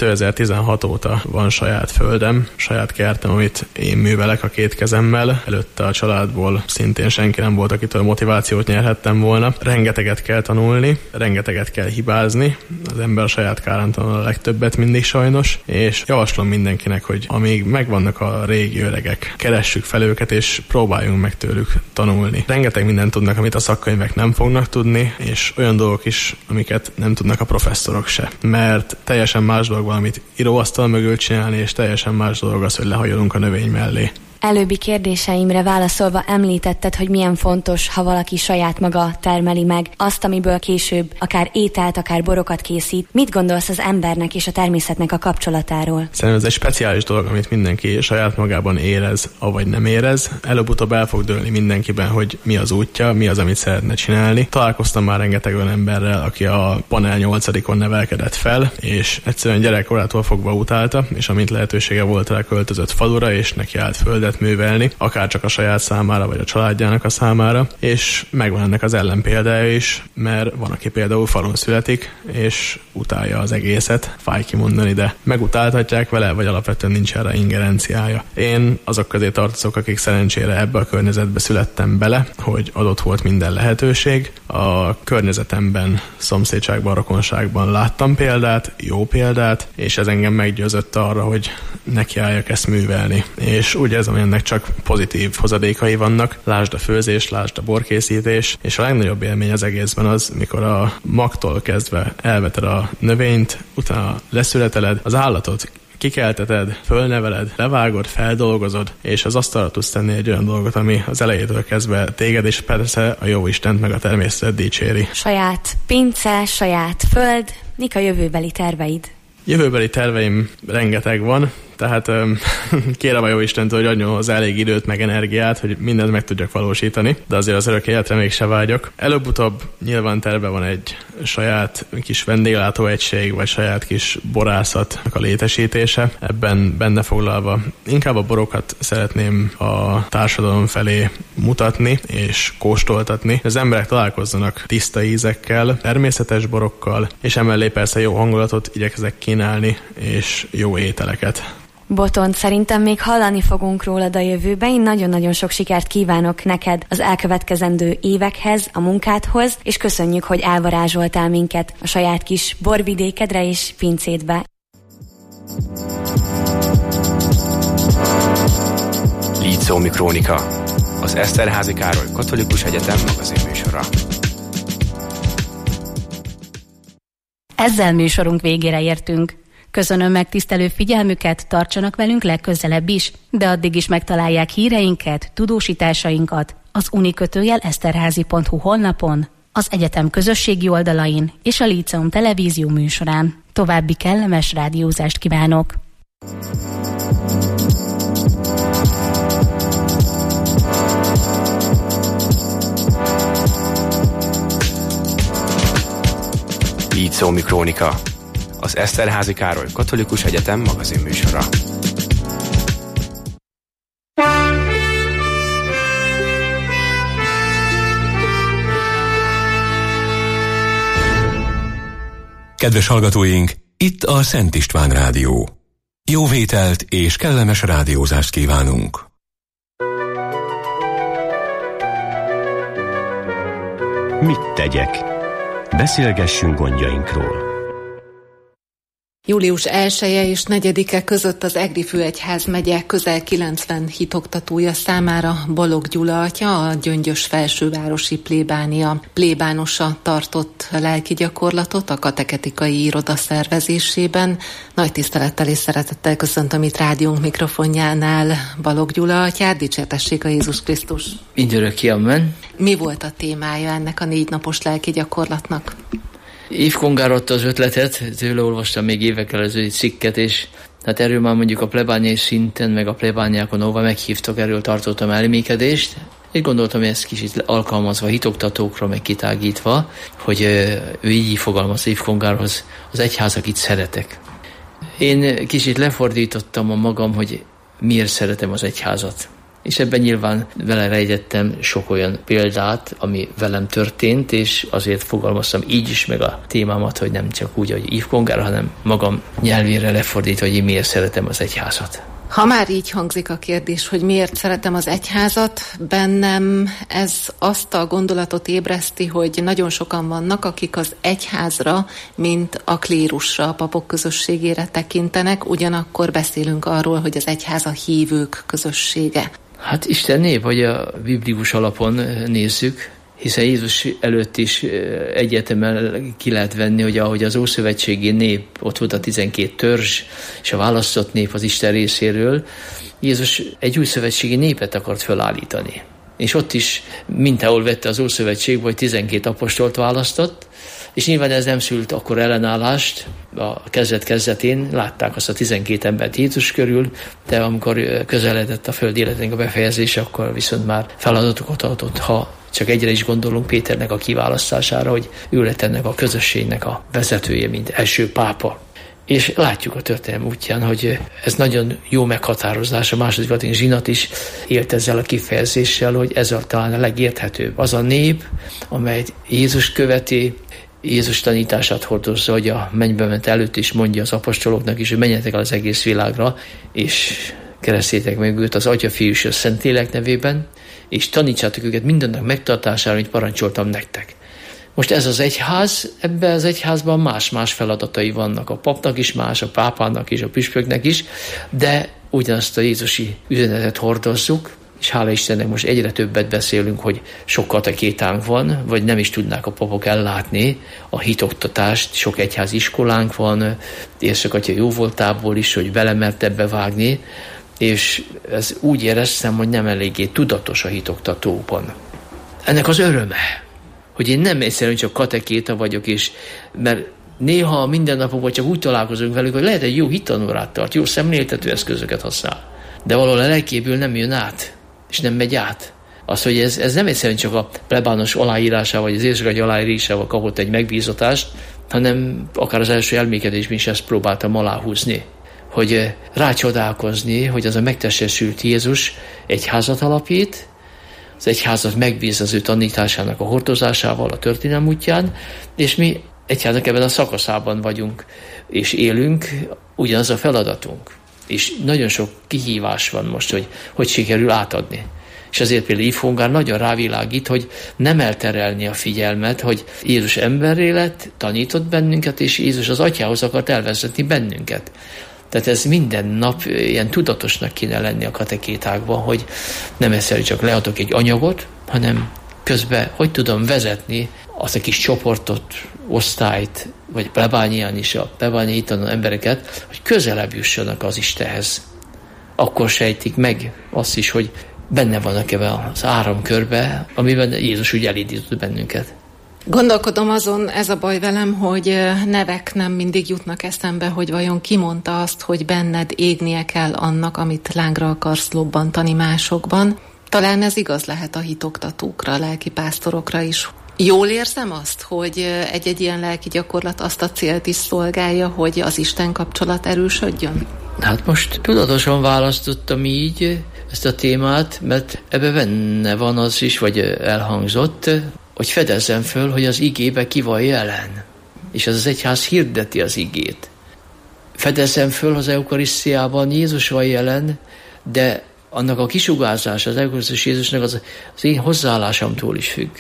2016 óta van saját földem, saját kertem, amit én művelek a két kezemmel. Előtte a családból szintén senki nem volt, akitől motivációt nyerhettem volna. Rengeteget kell tanulni, rengeteg rengeteget kell hibázni, az ember a saját kárán tanul a legtöbbet mindig sajnos, és javaslom mindenkinek, hogy amíg megvannak a régi öregek, keressük fel őket, és próbáljunk meg tőlük tanulni. Rengeteg mindent tudnak, amit a szakkönyvek nem fognak tudni, és olyan dolgok is, amiket nem tudnak a professzorok se. Mert teljesen más dolog valamit íróasztal mögül csinálni, és teljesen más dolog az, hogy lehajolunk a növény mellé. Előbbi kérdéseimre válaszolva említetted, hogy milyen fontos, ha valaki saját maga termeli meg azt, amiből később akár ételt, akár borokat készít. Mit gondolsz az embernek és a természetnek a kapcsolatáról? Szerintem ez egy speciális dolog, amit mindenki saját magában érez, avagy nem érez. Előbb-utóbb el fog dőlni mindenkiben, hogy mi az útja, mi az, amit szeretne csinálni. Találkoztam már rengeteg olyan emberrel, aki a Panel 8-on nevelkedett fel, és egyszerűen gyerekkorától fogva utálta, és amint lehetősége volt rá, költözött falura, és neki állt földet művelni, akár csak a saját számára, vagy a családjának a számára, és megvan ennek az ellenpéldája is, mert van, aki például falun születik, és utálja az egészet, fáj kimondani, de megutáltatják vele, vagy alapvetően nincs erre ingerenciája. Én azok közé tartozok, akik szerencsére ebbe a környezetbe születtem bele, hogy adott volt minden lehetőség. A környezetemben, szomszédságban, rokonságban láttam példát, jó példát, és ez engem meggyőzött arra, hogy nekiálljak ezt művelni. És úgy érzem, hogy ennek csak pozitív hozadékai vannak. Lásd a főzés, lásd a borkészítés, és a legnagyobb élmény az egészben az, mikor a magtól kezdve elveted a növényt, utána leszületeled, az állatot kikelteted, fölneveled, levágod, feldolgozod, és az asztalra tudsz tenni egy olyan dolgot, ami az elejétől kezdve téged, és persze a jó Istent meg a természetet dicséri. Saját pince, saját föld, mik a jövőbeli terveid? Jövőbeli terveim rengeteg van, tehát kérem a jó Istentől, hogy adjon hozzá elég időt, meg energiát, hogy mindent meg tudjak valósítani, de azért az örök életre mégse vágyok. Előbb-utóbb nyilván terve van egy saját kis vendéglátóegység, vagy saját kis borászatnak a létesítése, ebben benne foglalva. Inkább a borokat szeretném a társadalom felé mutatni és kóstoltatni. Az emberek találkozzanak tiszta ízekkel, természetes borokkal, és emellé persze jó hangulatot igyekezek kínálni, és jó ételeket. Botont, szerintem még hallani fogunk rólad a jövőben. Én nagyon-nagyon sok sikert kívánok neked az elkövetkezendő évekhez, a munkádhoz, és köszönjük, hogy elvarázsoltál minket a saját kis borvidékedre és pincédbe. Lícómi Krónika, az Eszterházy Károly Katolikus Egyetem magazinműsora. Ezzel műsorunk végére értünk. Köszönöm megtisztelő figyelmüket, tartsanak velünk legközelebb is, de addig is megtalálják híreinket, tudósításainkat az uni-eszterházy.hu honlapon, az egyetem közösségi oldalain és a Líceum televízió műsorán. További kellemes rádiózást kívánok! Lícómi Krónika, az Eszterházy Károly Katolikus Egyetem magazinműsora. Kedves hallgatóink, itt a Szent István Rádió. Jó vételt és kellemes rádiózást kívánunk! Mit tegyek? Beszélgessünk gondjainkról. Július 1-e és 4-e között az Egri Főegyházmegye közel 90 hitoktatója számára Balogh Gyula atya, a Gyöngyös felsővárosi plébánia plébánosa tartott lelki gyakorlatot a kateketikai iroda szervezésében. Nagy tisztelettel és szeretettel köszöntöm itt rádiónk mikrofonjánál Balogh Gyula atyát, dicsértessék a Jézus Krisztus. Mindörökké, amen. Mi volt a témája ennek a 4 napos lelki gyakorlatnak? Yves Congar adta az ötletet, tőle olvastam még évekkel előző cikket, és hát erről már mondjuk a plebániai szinten, meg a plebániákon, ahova meghívtak, erről tartottam elmékedést. Én gondoltam, hogy ezt kicsit alkalmazva hitoktatókra, meg kitágítva, hogy ő így fogalmazta Yves Congarhoz, az egyház, akit szeretek. Én kicsit lefordítottam a magam, hogy miért szeretem az egyházat. És ebben nyilván vele rejtettem sok olyan példát, ami velem történt, és azért fogalmaztam így is meg a témámat, hogy nem csak úgy, hogy Yves Congar, hanem magam nyelvére lefordítva, hogy én miért szeretem az egyházat. Ha már így hangzik a kérdés, hogy miért szeretem az egyházat, bennem ez azt a gondolatot ébreszti, hogy nagyon sokan vannak, akik az egyházra, mint a klérusra, a papok közösségére tekintenek, ugyanakkor beszélünk arról, hogy az egyház a hívők közössége. Hát Isten nép, hogy a biblikus alapon nézzük, hiszen Jézus előtt is egyetemen ki lehet venni, hogy ahogy az ószövetségi nép, ott volt a 12 törzs, és a választott nép az Isten részéről, Jézus egy új szövetségi népet akart felállítani. És ott is mindenhol vette az ószövetségből, hogy 12 apostolt választott, és nyilván ez nem szült akkor ellenállást, a kezdet-kezdetén látták azt a 12 embert Jézus körül, de amikor közeledett a föld életének a befejezése, akkor viszont már feladatokat adott, ha csak egyre is gondolunk Péternek a kiválasztására, hogy ő lett ennek a közösségnek a vezetője, mint első pápa. És látjuk a történelem útján, hogy ez nagyon jó meghatározás. A második latin zsinat is élt ezzel a kifejezéssel, hogy ez talán a legérthetőbb. Az a nép, amely Jézus követi, Jézus tanítását hordozza, hogy a mennybe ment előtt is mondja az apostoloknak is, hogy menjetek el az egész világra, és keresztétek meg őt az Atya, Fiú és a Szentlélek nevében, és tanítsátok őket mindennek megtartására, amit parancsoltam nektek. Most ez az egyház, ebben az egyházban más-más feladatai vannak. A papnak is más, a pápának is, a püspöknek is, de ugyanazt a jézusi üzenetet hordozzuk, és hála Istennek most egyre többet beszélünk, hogy sok katekétánk van, vagy nem is tudnák a papok ellátni a hitoktatást, sok egyházi iskolánk van, érsakatya jóvoltából is, hogy belemert ebbe vágni, és ez úgy éreztem, hogy nem eléggé tudatos a hitoktatóban. Ennek az öröme, hogy én nem egyszerűen csak katekéta vagyok, és mert néha a mindennapokban csak úgy találkozunk velük, hogy lehet egy jó hittanórát tart, jó szemléltető eszközöket használ, de valahol a lelkéből nem jön át, és nem megy át. Az, hogy ez nem egyszerűen csak a plebános aláírásával, vagy az érsakatya aláírásával kapott egy megbízatást, hanem akár az első elmékedésben is ezt próbáltam aláhúzni, hogy rácsodálkozni, hogy az a megtestesült Jézus egyházat alapít, az egyházat megbíz az ő tanításának a hordozásával a történelem útján, és mi egyháznak ebben a szakaszában vagyunk, és élünk, ugyanaz a feladatunk. És nagyon sok kihívás van most, hogy sikerül átadni. És azért például Ifongár nagyon rávilágít, hogy nem elterelni a figyelmet, hogy Jézus emberré lett, tanított bennünket, és Jézus az Atyához akart elvezetni bennünket. Tehát ez minden nap ilyen tudatosnak kéne lenni a katekétákban, hogy nem egyszerűen csak leadok egy anyagot, hanem közben hogy tudom vezetni azt a kis csoportot, osztályt, vagy plebánián is, a plebániai tanuló embereket, hogy közelebb jussanak az Istenhez. Akkor sejtik meg azt is, hogy benne vannak ebben az áramkörbe, amiben Jézus úgy elindított bennünket. Gondolkodom azon, ez a baj velem, hogy nevek nem mindig jutnak eszembe, hogy vajon ki mondta azt, hogy benned égnie kell annak, amit lángra akarsz lobbantani másokban. Talán ez igaz lehet a hitoktatókra, a lelkipásztorokra is. Jól érzem azt, hogy egy-egy ilyen lelki gyakorlat azt a célt is szolgálja, hogy az Isten kapcsolat erősödjön? Hát most tudatosan választottam így ezt a témát, mert ebbe benne van az is, vagy elhangzott, hogy fedezzem föl, hogy az igébe ki van jelen, és az egyház hirdeti az igét. Fedezzem föl, az eukarisztiában Jézus van jelen, de annak a kisugárzása az eukarisztus Jézusnak az én hozzáállásomtól is függ.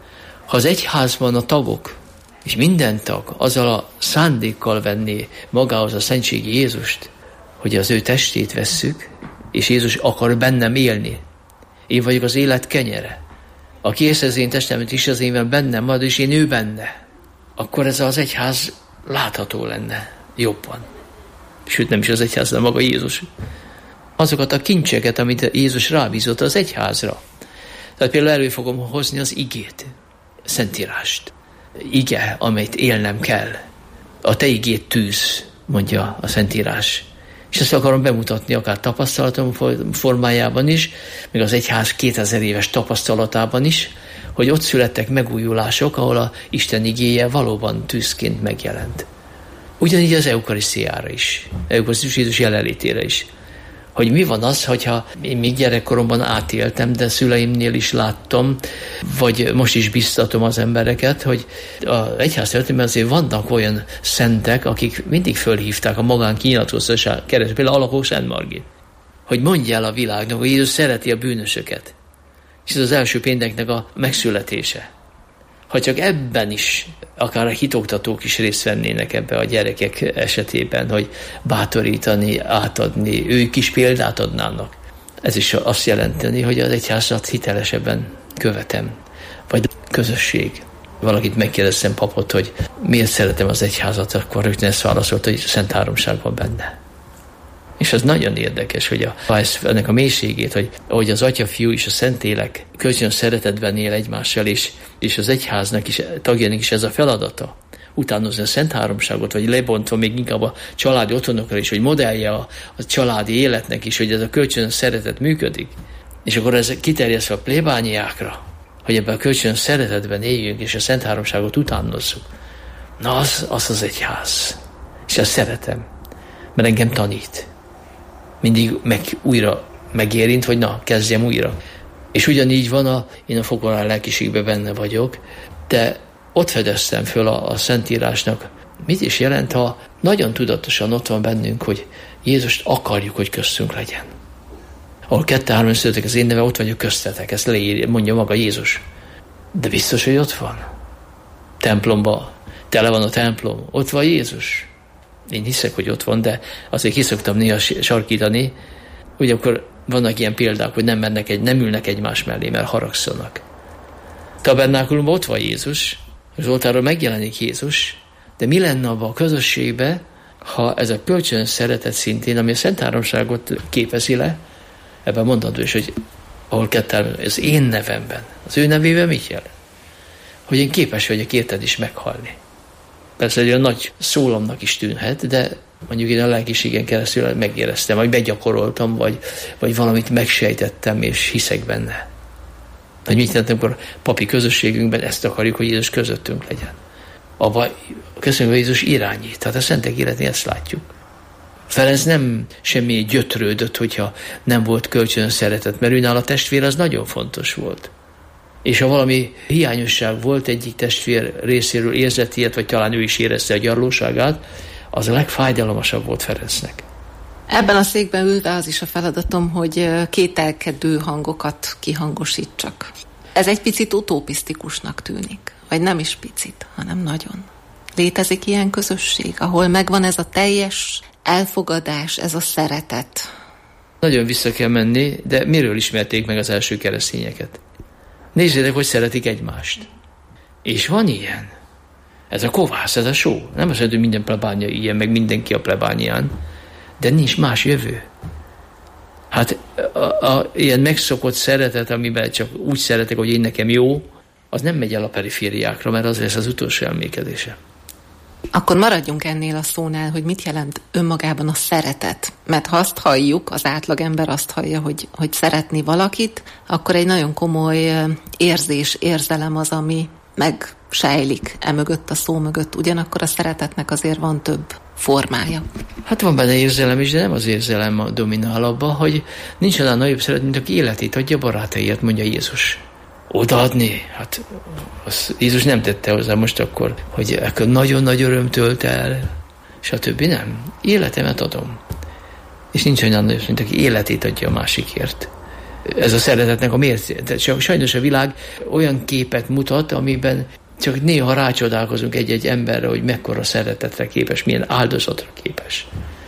Ha az egyházban a tagok, és minden tag azzal a szándékkal venné magához a szentségi Jézust, hogy az ő testét vesszük, és Jézus akar bennem élni. Én vagyok az élet kenyere. Aki érzi az én testemet is, az én bennem marad, és én ő benne. Akkor ez az egyház látható lenne jobban. Sőt, nem is az egyház, de maga Jézus. Azokat a kincseket, amit Jézus rábízott az egyházra. Tehát például elő fogom hozni az igét, Szentírást. Ige, amelyet élnem kell. A te igét tűz, mondja a Szentírás. És ezt akarom bemutatni akár tapasztalatom formájában is, még az egyház 2000 éves tapasztalatában is, hogy ott születtek megújulások, ahol a Isten igéje valóban tűzként megjelent. Ugyanígy az eukarisztiára is, eukarisztus Jézus jelenlétére is. Hogy mi van az, hogyha én még gyerekkoromban átéltem, de szüleimnél is láttam, vagy most is biztatom az embereket, hogy az egyház történetben azért vannak olyan szentek, akik mindig fölhívták a magán kinyilatkoztatását keresztül, például Alakó Szent Margit. hogy mondja el a világnak, hogy Jézus szereti a bűnösöket. És ez az első pénteknek a megszületése. Ha csak ebben is, akár a hitoktatók is részt vennének ebbe a gyerekek esetében, hogy bátorítani, átadni, ők is példát adnának. Ez is azt jelenteni, hogy az egyházat hitelesebben követem. Vagy közösség. Valakit megkérdeztem, papot, hogy miért szeretem az egyházat, akkor rögtön ezt válaszolt, hogy Szent Háromság van benne. És az nagyon érdekes, hogy ennek a mélységét, hogy az Atya, Fiú és a Szentlélek kölcsönös szeretetben él egymással, és az egyháznak is, tagjának is ez a feladata. Utánozni a Szent Háromságot, vagy lebontva még inkább a családi otthonokra is, hogy modellje a családi életnek is, hogy ez a kölcsönös szeretet működik. És akkor ez kiterjesztve a plébániákra, hogy ebben a kölcsönös szeretetben éljünk, és a Szent Háromságot utánozzuk. Na, az egyház. És ezt szeretem, mert engem tanít. Mindig újra megérint, hogy na, kezdjem újra. És ugyanígy van, én a fokolár lelkiségben benne vagyok, de ott fedeztem föl a Szentírásnak, mit is jelent, ha nagyon tudatosan ott van bennünk, hogy Jézust akarjuk, hogy köztünk legyen. Ahol 2-3 születek az én neve, ott vagyok köztetek, ezt mondja maga Jézus. De biztos, hogy ott van. Templomban, tele van a templom, ott van Jézus. Én hiszek, hogy ott van, de azért ki szoktam néha sarkítani, hogy akkor vannak ilyen példák, hogy nem ülnek egymás mellé, mert haragszanak. Tabernákulumban ott van Jézus, az oltáron megjelenik Jézus, de mi lenne abban a közösségben, ha ez a kölcsönös szeretet szintén, ami a Szent Háromságot képezi le, ebben mondható is, hogy ahol az én nevemben, az ő nevében mit jelent? Hogy én képes vagyok érted is meghalni. Persze egy olyan nagy szólamnak is tűnhet, de mondjuk én a lelkiségen keresztül megéreztem, vagy begyakoroltam, vagy valamit megsejtettem, és hiszek benne. Hogy mit jelent, amikor papi közösségünkben ezt akarjuk, hogy Jézus közöttünk legyen. Abba köszönjük, hogy Jézus irányít. Tehát a szentek életén ezt látjuk. Ferenc nem semmi gyötrődött, hogyha nem volt kölcsönös szeretet, mert őnál a testvér az nagyon fontos volt. És ha valami hiányosság volt egyik testvér részéről érzett ilyet, vagy talán ő is érezte a gyarlóságát, az a legfájdalomasabb volt Ferencnek. Ebben a székben ülve az is a feladatom, hogy kételkedő hangokat kihangosítsak. Ez egy picit utopisztikusnak tűnik, vagy nem is picit, hanem nagyon. Létezik ilyen közösség, ahol megvan ez a teljes elfogadás, ez a szeretet. Nagyon vissza kell menni, de miről ismerték meg az első keresztényeket? Nézzétek, hogy szeretik egymást. És van ilyen. Ez a kovász, ez a só. Nem azt mondja, hogy minden plebánia ilyen, meg mindenki a plebánián, de nincs más jövő. Hát ilyen megszokott szeretet, amiben csak úgy szeretek, hogy én nekem jó, az nem megy el a perifériákra, mert az lesz az utolsó elmékedése. Akkor maradjunk ennél a szónál, hogy mit jelent önmagában a szeretet. Mert ha azt halljuk, az átlagember azt hallja, hogy szeretni valakit, akkor egy nagyon komoly érzés, érzelem az, ami megsejlik emögött, a szó mögött. Ugyanakkor a szeretetnek azért van több formája. Hát van benne érzelem is, de nem az érzelem dominál abban, hogy nincs annál nagyobb szeret, mint aki életét adja barátaiért, mondja Jézus. Odaadni? Hát Jézus nem tette hozzá most akkor, hogy akkor nagyon nagy öröm tölt el, stb. Nem. Életemet adom. És nincs olyan nagyobb, mint aki életét adja a másikért. Ez a szeretetnek a mérce. Sajnos a világ olyan képet mutat, amiben csak néha rácsodálkozunk egy-egy emberre, hogy mekkora szeretetre képes, milyen áldozatra képes.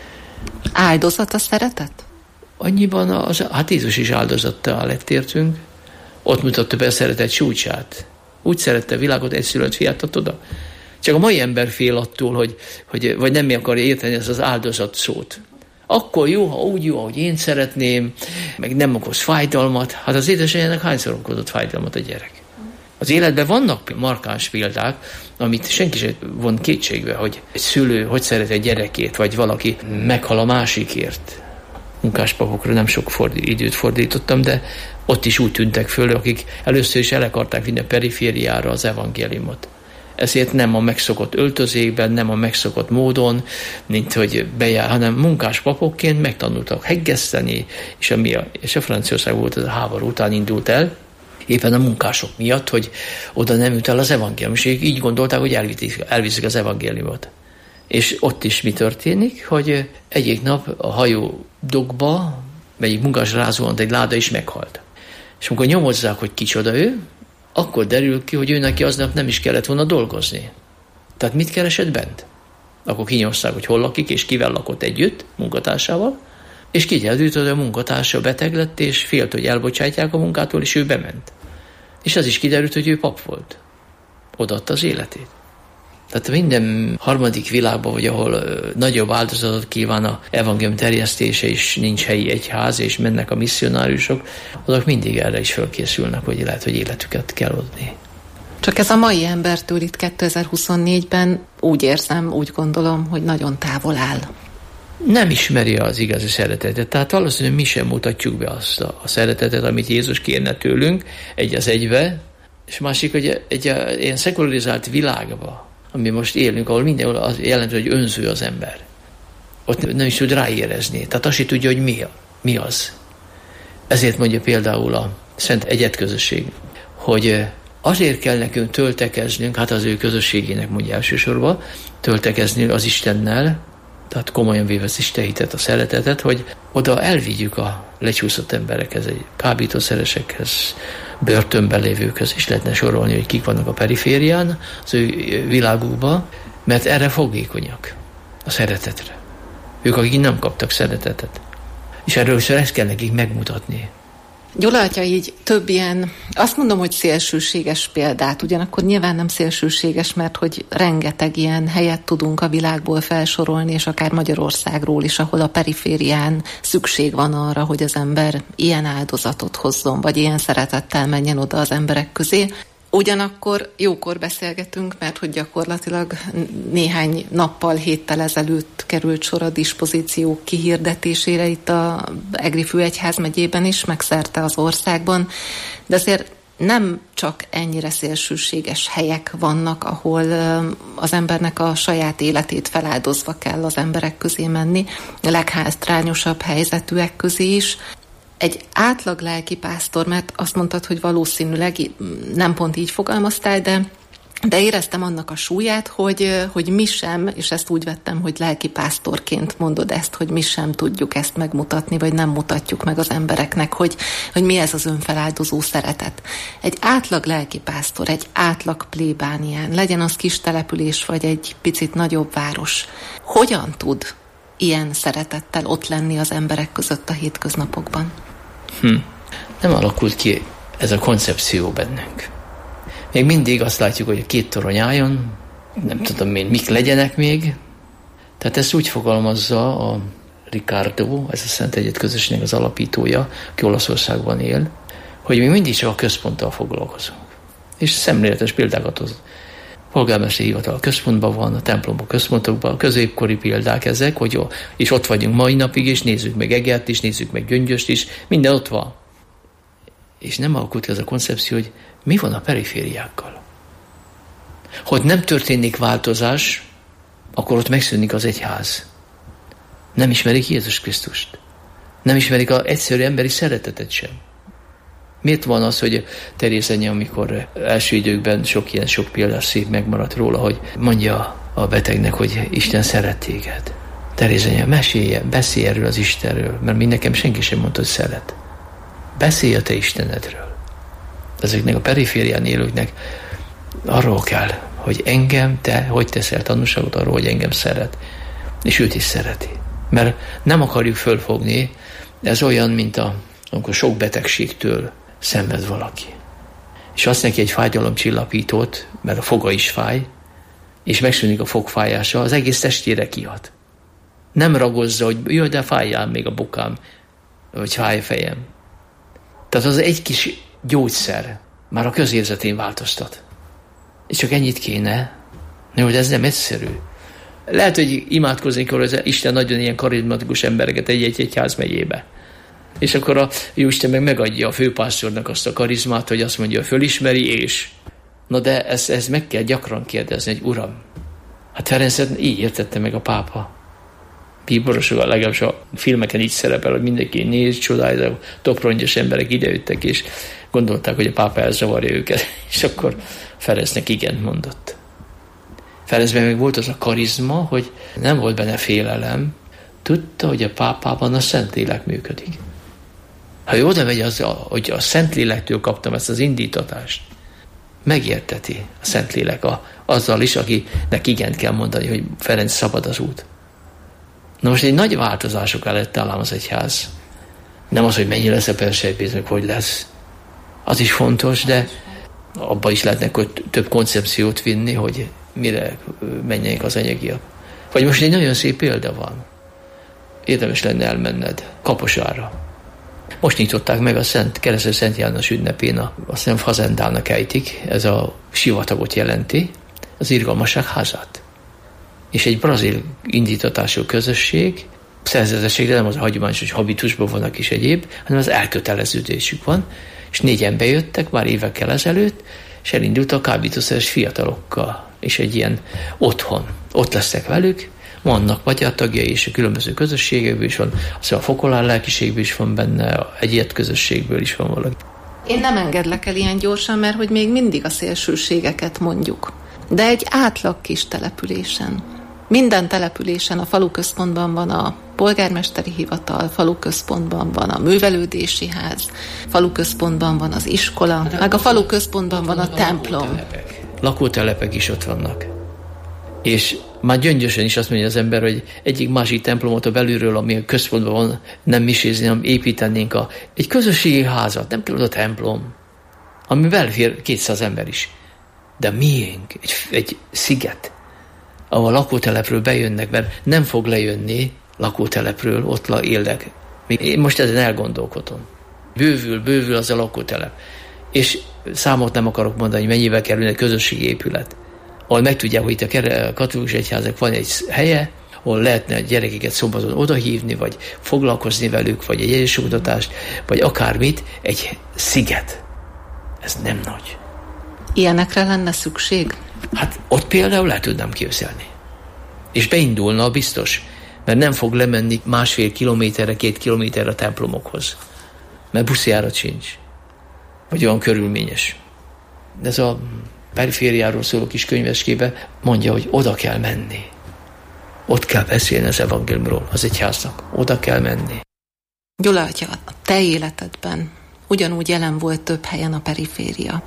Áldozat a szeretet? Annyiban hát Jézus is áldozattal lett értünk. Ott mutatta be a szeretet csúcsát. Úgy szerette a világot, egyszülött fiát adott oda. Csak a mai ember fél attól, vagy nem akarja érteni ezt az áldozat szót. Akkor jó, ha úgy jó, ahogy én szeretném, meg nem okoz fájdalmat. Hát az édesanyjának hányszor okozott fájdalmat a gyerek? Az életben vannak markáns példák, amit senki sem von kétségbe, hogy egy szülő hogy szereti a gyerekét, vagy valaki meghal a másikért. Munkáspapokra nem sok időt fordítottam, de ott is úgy tűntek föl, akik először is el akarták vinni a perifériára az evangéliumot. Ezért nem a megszokott öltözékben, nem a megszokott módon, mint hogy bejár, hanem munkáspapokként megtanultak heggeszteni, és a Franciaország volt, ez a háború után indult el, éppen a munkások miatt, hogy oda nem jut el az evangélium, és így gondolták, hogy elviszik az evangéliumot. És ott is mi történik, hogy egyik nap a hajó dokba melyik munkás rázuhant egy láda, és meghalt. És amikor nyomozzák, hogy kicsoda ő, akkor derül ki, hogy ő neki aznap nem is kellett volna dolgozni. Tehát mit keresett bent? Akkor kinyomozták, hogy hol lakik, és kivel lakott együtt, munkatársával, és kiderült, hogy a munkatársa beteg lett, és félt, hogy elbocsátják a munkától, és ő bement. És az is kiderült, hogy ő pap volt. Odaadta az életét. Tehát minden harmadik világban, vagy ahol nagyobb áldozatot kíván a evangélium terjesztése, és nincs helyi egyház, és mennek a misszionáriusok, azok mindig erre is felkészülnek, hogy lehet, hogy életüket kell adni. Csak ez a mai embertől itt 2024-ben úgy érzem, úgy gondolom, hogy nagyon távol áll. Nem ismeri az igazi szeretetet. Tehát valószínűleg mi sem mutatjuk be azt a szeretetet, amit Jézus kérne tőlünk, egy az egybe, és másik, hogy egy ilyen szekularizált világban, ami most élünk, ahol mindenhol az jelenti, hogy önző az ember. Ott nem is tud ráérezni. Tehát azt is tudja, hogy mi az. Ezért mondja például a Szent Egyetközösség, hogy azért kell nekünk töltekeznünk, hát az ő közösségének mondja elsősorban, töltekezni az Istennel, tehát komolyan véve az Isten hitet, a szeretetet, hogy oda elvigyük a lecsúszott emberekhez, egy kábítószeresekhez, börtönben lévőkhöz, is lehetne sorolni, hogy kik vannak a periférián, az ő világukban, mert erre fogékonyak, a szeretetre. Ők, akik nem kaptak szeretetet. És erről ezt kell nekik megmutatni. Gyula atya így több ilyen, azt mondom, hogy szélsőséges példát, ugyanakkor nyilván nem szélsőséges, mert hogy rengeteg ilyen helyet tudunk a világból felsorolni, és akár Magyarországról is, ahol a periférián szükség van arra, hogy az ember ilyen áldozatot hozzon, vagy ilyen szeretettel menjen oda az emberek közé. Ugyanakkor jókor beszélgetünk, mert hogy gyakorlatilag néhány nappal, héttel ezelőtt került sor a dispozíciók kihirdetésére itt a Egri főegyházmegyében is, meg szerte az országban, de azért nem csak ennyire szélsőséges helyek vannak, ahol az embernek a saját életét feláldozva kell az emberek közé menni, a leghátrányosabb helyzetűek közé is. Egy átlag lelkipásztor, mert azt mondtad, hogy valószínűleg nem pont így fogalmaztál, de éreztem annak a súlyát, hogy mi sem, és ezt úgy vettem, hogy lelkipásztorként mondod ezt, hogy mi sem tudjuk ezt megmutatni, vagy nem mutatjuk meg az embereknek, hogy mi ez az önfeláldozó szeretet. Egy átlag lelkipásztor, egy átlag plébánián, legyen az kis település, vagy egy picit nagyobb város, hogyan tud ilyen szeretettel ott lenni az emberek között a hétköznapokban? Nem alakult ki ez a koncepció bennünk. Még mindig azt látjuk, hogy a két torony álljon, nem tudom én, mik legyenek még. Tehát ezt úgy fogalmazza a Ricardo, ez a Szent Egyetközösségnek az alapítója, aki Olaszországban él, hogy mi mindig csak a központtal foglalkozunk. És szemléletes példákat hoz. Polgármesteri hivatal a központban van, a templomban központokban, a középkori példák ezek, hogy jó, és ott vagyunk mai napig, és nézzük meg Egert is, nézzük meg Gyöngyöst is, minden ott van. És nem alakult ez a koncepció, hogy mi van a perifériákkal. Hogy nem történik változás, akkor ott megszűnik az egyház. Nem ismerik Jézus Krisztust. Nem ismerik az egyszerű emberi szeretetet sem. Miért van az, hogy Terézenye, amikor első időkben sok példás szép megmaradt róla, hogy mondja a betegnek, hogy Isten szeret téged. Terézenye, beszélj erről az Istenről, mert mi nekem senki sem mondta, hogy szeret. Beszélj a te Istenedről. Ezeknek a periférián élőknek arról kell, hogy engem, hogy teszel tanúságot arról, hogy engem szeret. És őt is szereti. Mert nem akarjuk fölfogni, ez olyan, mint amikor sok betegségtől szenved valaki. És azt neki egy fájdalomcsillapítót, mert a foga is fáj, és megszűnik a fogfájása, az egész testére kihat. Nem ragozza, hogy jaj, de fájjál még a bokám, vagy fáj a fejem. Tehát az egy kis gyógyszer már a közérzetén változtat. És csak ennyit kéne, hogy ez nem egyszerű. Lehet, hogy imádkozni kell, hogy Isten nagyon ilyen karizmatikus embereket egy egyház megyébe. És akkor a Jóisten meg megadja a főpásztornak azt a karizmát, hogy azt mondja, fölismeri, és... Na de ezt meg kell gyakran kérdezni, hogy Uram, hát Ferencet így értette meg a pápa. Bíborosokkal legalábbis a filmeken így szerepel, hogy mindenki néz, csodálja, toprongyos emberek idejöttek, és gondolták, hogy a pápa elzavarja őket. És akkor Ferencnek igent mondott. Ferencben meg volt az a karizma, hogy nem volt benne félelem, tudta, hogy a pápában a Szentlélek működik. Ha ő oda megy, hogy a Szentlélektől kaptam ezt az indítatást, megérteti a Szentlélek azzal is, akinek igent kell mondani, hogy Ferenc, szabad az út. Na most egy nagy változások előtt talán az egyház. Nem az, hogy mennyi lesz a persejpénz, meg hogy lesz. Az is fontos, de abba is lehetne több koncepciót vinni, hogy mire menjenek az anyagiak. Vagy most egy nagyon szép példa van. Érdemes lenne elmenned Kaposára. Most nyitották meg a Keresztes Szent János ünnepén, azt nem Fazendának ejtik, ez a sivatagot jelenti, az Irgalmasság házát. És egy brazil indítatású közösség, szerzetesség, de nem az a hagyományos, hogy habitusban vannak is egyéb, hanem az elköteleződésük van, és 4-en bejöttek már évekkel ezelőtt, és elindult a kábítószeres fiatalokkal, és egy ilyen otthon. Ott lesznek velük, vannak magyar tagjai, és a különböző közösségekből is van, aztán a fokolár lelkiségből is van benne, egy ilyet közösségből is van valaki. Én nem engedlek el ilyen gyorsan, mert hogy még mindig a szélsőségeket mondjuk. De egy átlag kis településen. Minden településen a faluközpontban van a polgármesteri hivatal, faluközpontban van a művelődési ház, faluközpontban van az iskola, meg a faluközpontban van a templom. Lakótelepek is ott vannak. És már Gyöngyösen is azt mondja az ember, hogy egyik másik templomot a belülről, ami a központban van, nem misézni, hanem építenénk egy közösségi házat, nem kell oda templom, ami belfér 200 ember is. De miénk? Egy sziget, ahol a lakótelepről bejönnek, mert nem fog lejönni lakótelepről, ott élnek. Én most ezen elgondolkodom. Bővül az a lakótelep. És számot nem akarok mondani, hogy mennyivel kerül egy közösségi épület. Ahol megtudják, hogy itt a katolikus egyházak van egy helye, ahol lehetne a gyerekeket szombaton odahívni, vagy foglalkozni velük, vagy egy egyesoktatást, vagy akármit, egy sziget. Ez nem nagy. Ilyenekre lenne szükség? Hát ott például le tudnám képzelni. És beindulna biztos, mert nem fog lemenni 1,5 kilométerre, 2 kilométerre a templomokhoz. Mert buszjárat sincs. Vagy olyan körülményes. Ez a perifériáról szóló kis könyveskébe mondja, hogy oda kell menni. Ott kell beszélni az evangéliumról, az egyháznak. Oda kell menni. Gyula atya, a te életedben ugyanúgy jelen volt több helyen a periféria.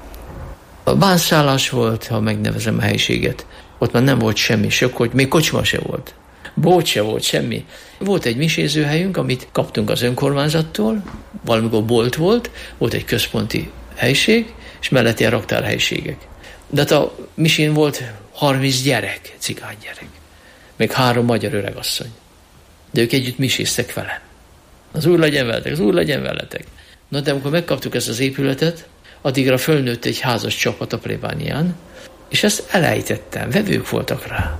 A bánszállás volt, ha megnevezem a helyiséget. Ott már nem volt semmi, hogy még kocsma se volt. Bolt se volt, semmi. Volt egy misézőhelyünk, amit kaptunk az önkormányzattól, valamikor bolt volt egy központi helység, és mellett ilyen raktárhelyiségek. De hát a misén volt 30 gyerek, cigány gyerek, még 3 magyar öregasszony. De ők együtt miséztek velem. Az Úr legyen veletek, az Úr legyen veletek. Na de amikor megkaptuk ezt az épületet, addigra fölnőtt egy házas csapat a plébánián, és ezt elejtettem, vevők voltak rá.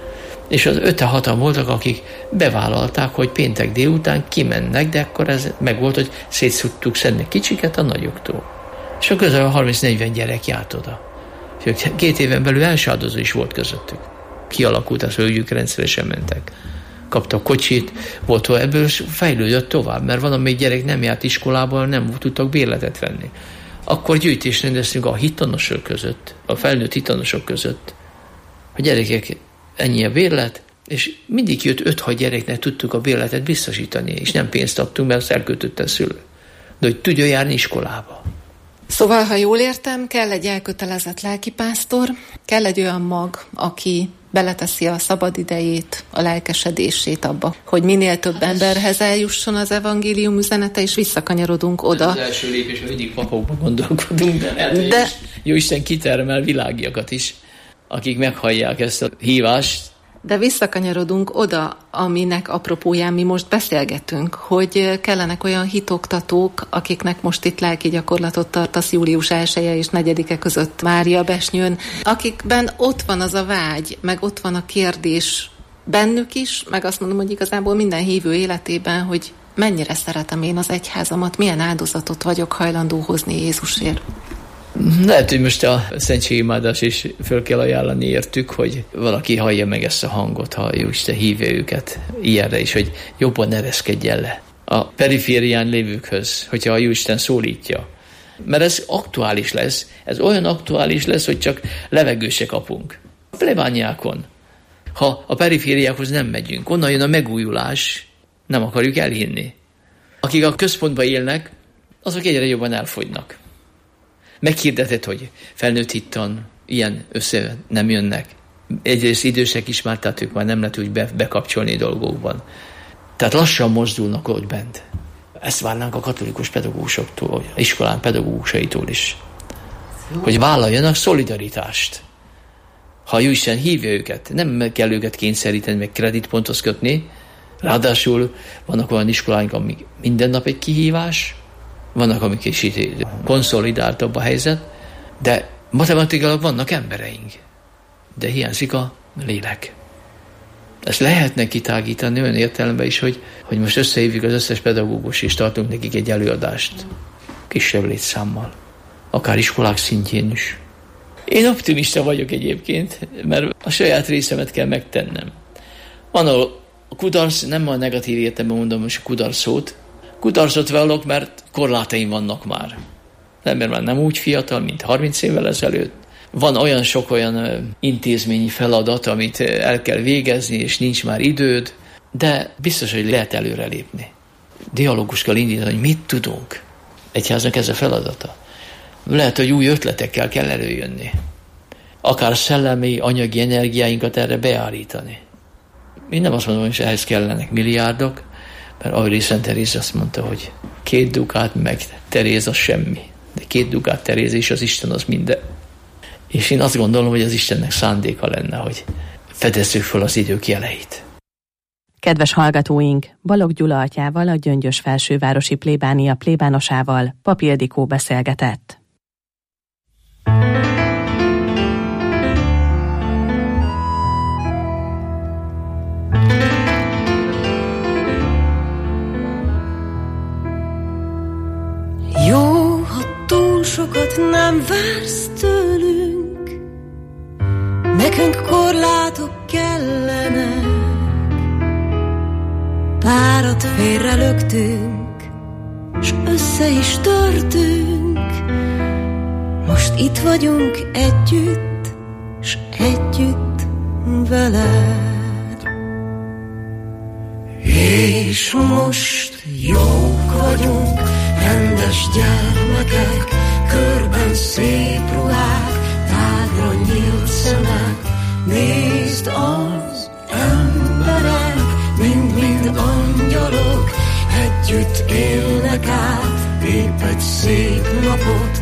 És az 5-6-an voltak, akik bevállalták, hogy péntek délután kimennek, de akkor ez meg volt, hogy szétszudtuk szedni kicsiket a nagyoktól. És a közel 30-40 gyerek járt oda. És 2 éven belül elsáldozó is volt közöttük. Kialakult az, hogy ők rendszeresen mentek. Kaptak kocsit, volt, ebből fejlődött tovább, mert van, amelyik gyerek nem járt iskolába, nem tudtak bérletet venni. Akkor gyűjtést rendeztünk a hittanosok között, a felnőtt hittanosok között. A gyerekek ennyi a bérlet, és mindig jött 5-6 gyereknek tudtuk a bérletet biztosítani, és nem pénzt adtunk, mert azt elköltötte a szülő. De hogy tudja járni iskolába. Szóval, ha jól értem, kell egy elkötelezett lelkipásztor, kell egy olyan mag, aki beleteszi a szabadidejét, a lelkesedését abba, hogy minél több emberhez eljusson az evangélium üzenete, és visszakanyarodunk oda. Az első lépés, hogy mindig papokba gondolkodunk, de Jóisten kitermel világiakat is, akik meghallják ezt a hívást. De visszakanyarodunk oda, aminek apropóján mi most beszélgetünk, hogy kellenek olyan hitoktatók, akiknek most itt lelki gyakorlatot tartasz július 1-e és 4-e között Mária Besnyőn, akikben ott van az a vágy, meg ott van a kérdés bennük is, meg azt mondom, hogy igazából minden hívő életében, hogy mennyire szeretem én az egyházamat, milyen áldozatot vagyok hajlandó hozni Jézusért. Lehet, hogy most a szentségimádás is föl kell ajánlani értük, hogy valaki hallja meg ezt a hangot, ha Jóisten hívja őket ilyenre is, hogy jobban ereszkedjen le a periférián lévőkhöz, hogyha a Jóisten szólítja. Mert ez aktuális lesz, ez olyan aktuális lesz, hogy csak levegőt se kapunk. A plebániákon, ha a perifériákhoz nem megyünk, onnan jön a megújulás, nem akarjuk elhinni. Akik a központban élnek, azok egyre jobban elfogynak. Meghirdeted, hogy felnőtt hittan ilyen össze nem jönnek. Egyrészt idősek is már, tehát ők már nem lehet úgy bekapcsolni dolgokban. Tehát lassan mozdulnak ott bent. Ezt várnánk a katolikus pedagógusoktól, iskolán pedagógusaitól is. Hogy vállaljanak szolidaritást. Ha Jóisten hívja őket, nem kell őket kényszeríteni, meg kreditponthoz kötni. Ráadásul vannak olyan iskoláink, amik minden nap egy kihívás, vannak, amik is konszolidáltabb a helyzet, de matematikailag vannak embereink. De hiányzik a lélek. Ezt lehetne kitágítani olyan értelemben is, hogy most összehívjuk az összes pedagógus, és tartunk nekik egy előadást kisebb létszámmal. Akár iskolák szintjén is. Én optimista vagyok egyébként, mert a saját részemet kell megtennem. Van a kudarc, nem a negatív értelemben mondom most a kudarc szót. Kudarcot vallok, mert korlátaim vannak már. Az ember már nem úgy fiatal, mint 30 évvel ezelőtt. Van olyan sok olyan intézményi feladat, amit el kell végezni, és nincs már időd, de biztos, hogy lehet előrelépni. Dialógus kell indítani, hogy mit tudunk. Egyháznak ez a feladata. Lehet, hogy új ötletekkel kell előjönni. Akár szellemi, anyagi energiáinkat erre beállítani. Én nem azt mondom, hogy ehhez kellenek milliárdok, mert Auré Szent Teréz azt mondta, hogy 2 dukát meg Teréz az semmi. De 2 dukát Teréz és az Isten az minden. És én azt gondolom, hogy az Istennek szándéka lenne, hogy fedezzük fel az idők jeleit. Kedves hallgatóink, Balogh Gyula atyával, a Gyöngyös Felsővárosi plébánia plébánosával Papi Ildikó beszélgetett. Jó, ha túl sokat nem vársz tőlünk, nekünk korlátok kellenek. Párat félrelögtünk, s össze is törtünk. Most itt vagyunk együtt, s együtt veled. És most jók vagyunk, rendes gyermekek, körben szép ruhák, tágra nyílt szemek. Nézd, az emberek, mind-mind angyalok, együtt élnek át épp egy szép napot.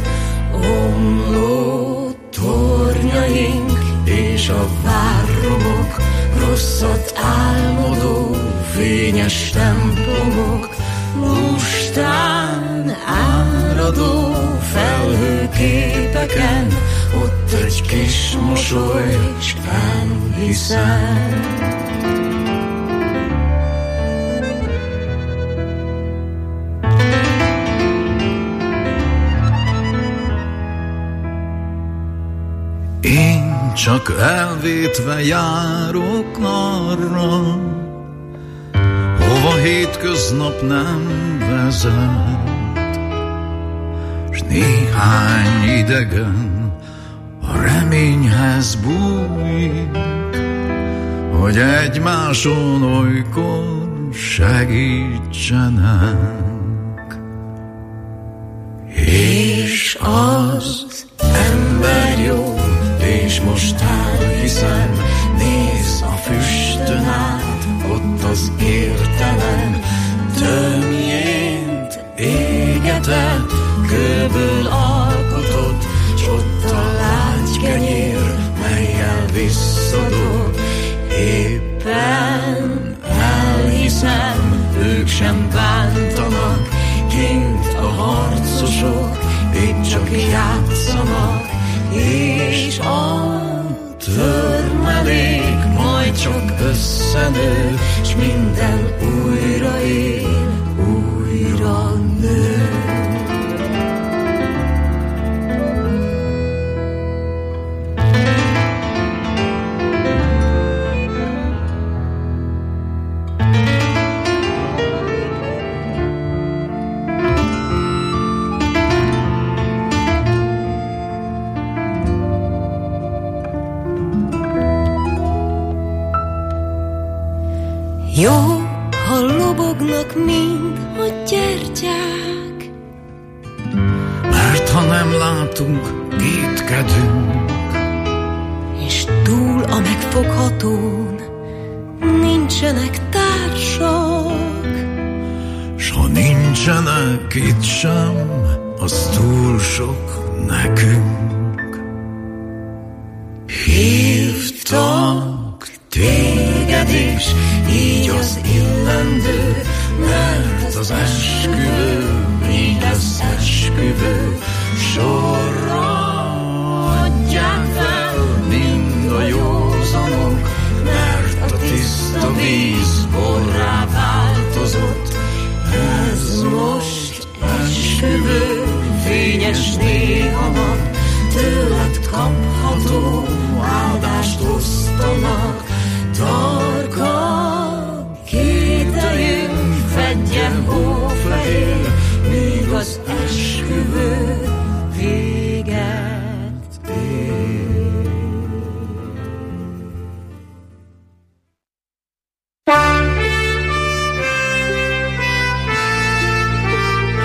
Omló tornyaink és a várromok, rosszat álmodó fényes templomok, lustán áradó felhőképeken, ott egy kis mosoly, s elhiszem. Én csak elvétve járok arra, hova hétköznap nem vezet, s néhány idegen a reményhez bújik, hogy egymáson olykor segítsenek. És az ember jó, és most elhiszem, nézz a füstön át, ott az értelem tömjént égetett, kőből alkotott, s ott a lágykenyér, mellyel visszadob. Éppen elhiszem, ők sem bántanak, kint a harcosok, épp csak játszanak, és a törmelék majd csak összenő, s minden újra él, újra nő. Jó, ha lobognak mind a gyertyák, nem látunk, kétkedünk, és túl a megfoghatón nincsenek társak. s ha nincsenek itt sem, az túl sok nekünk. Hívtak téged is, így az illendő, mert az esküvő, így az esküvő, sorra adják fel mind a józanok, mert a tiszta víz borrá változott. Ez most esküvő, fényes néha nap, tőled kapható áldást osztanak.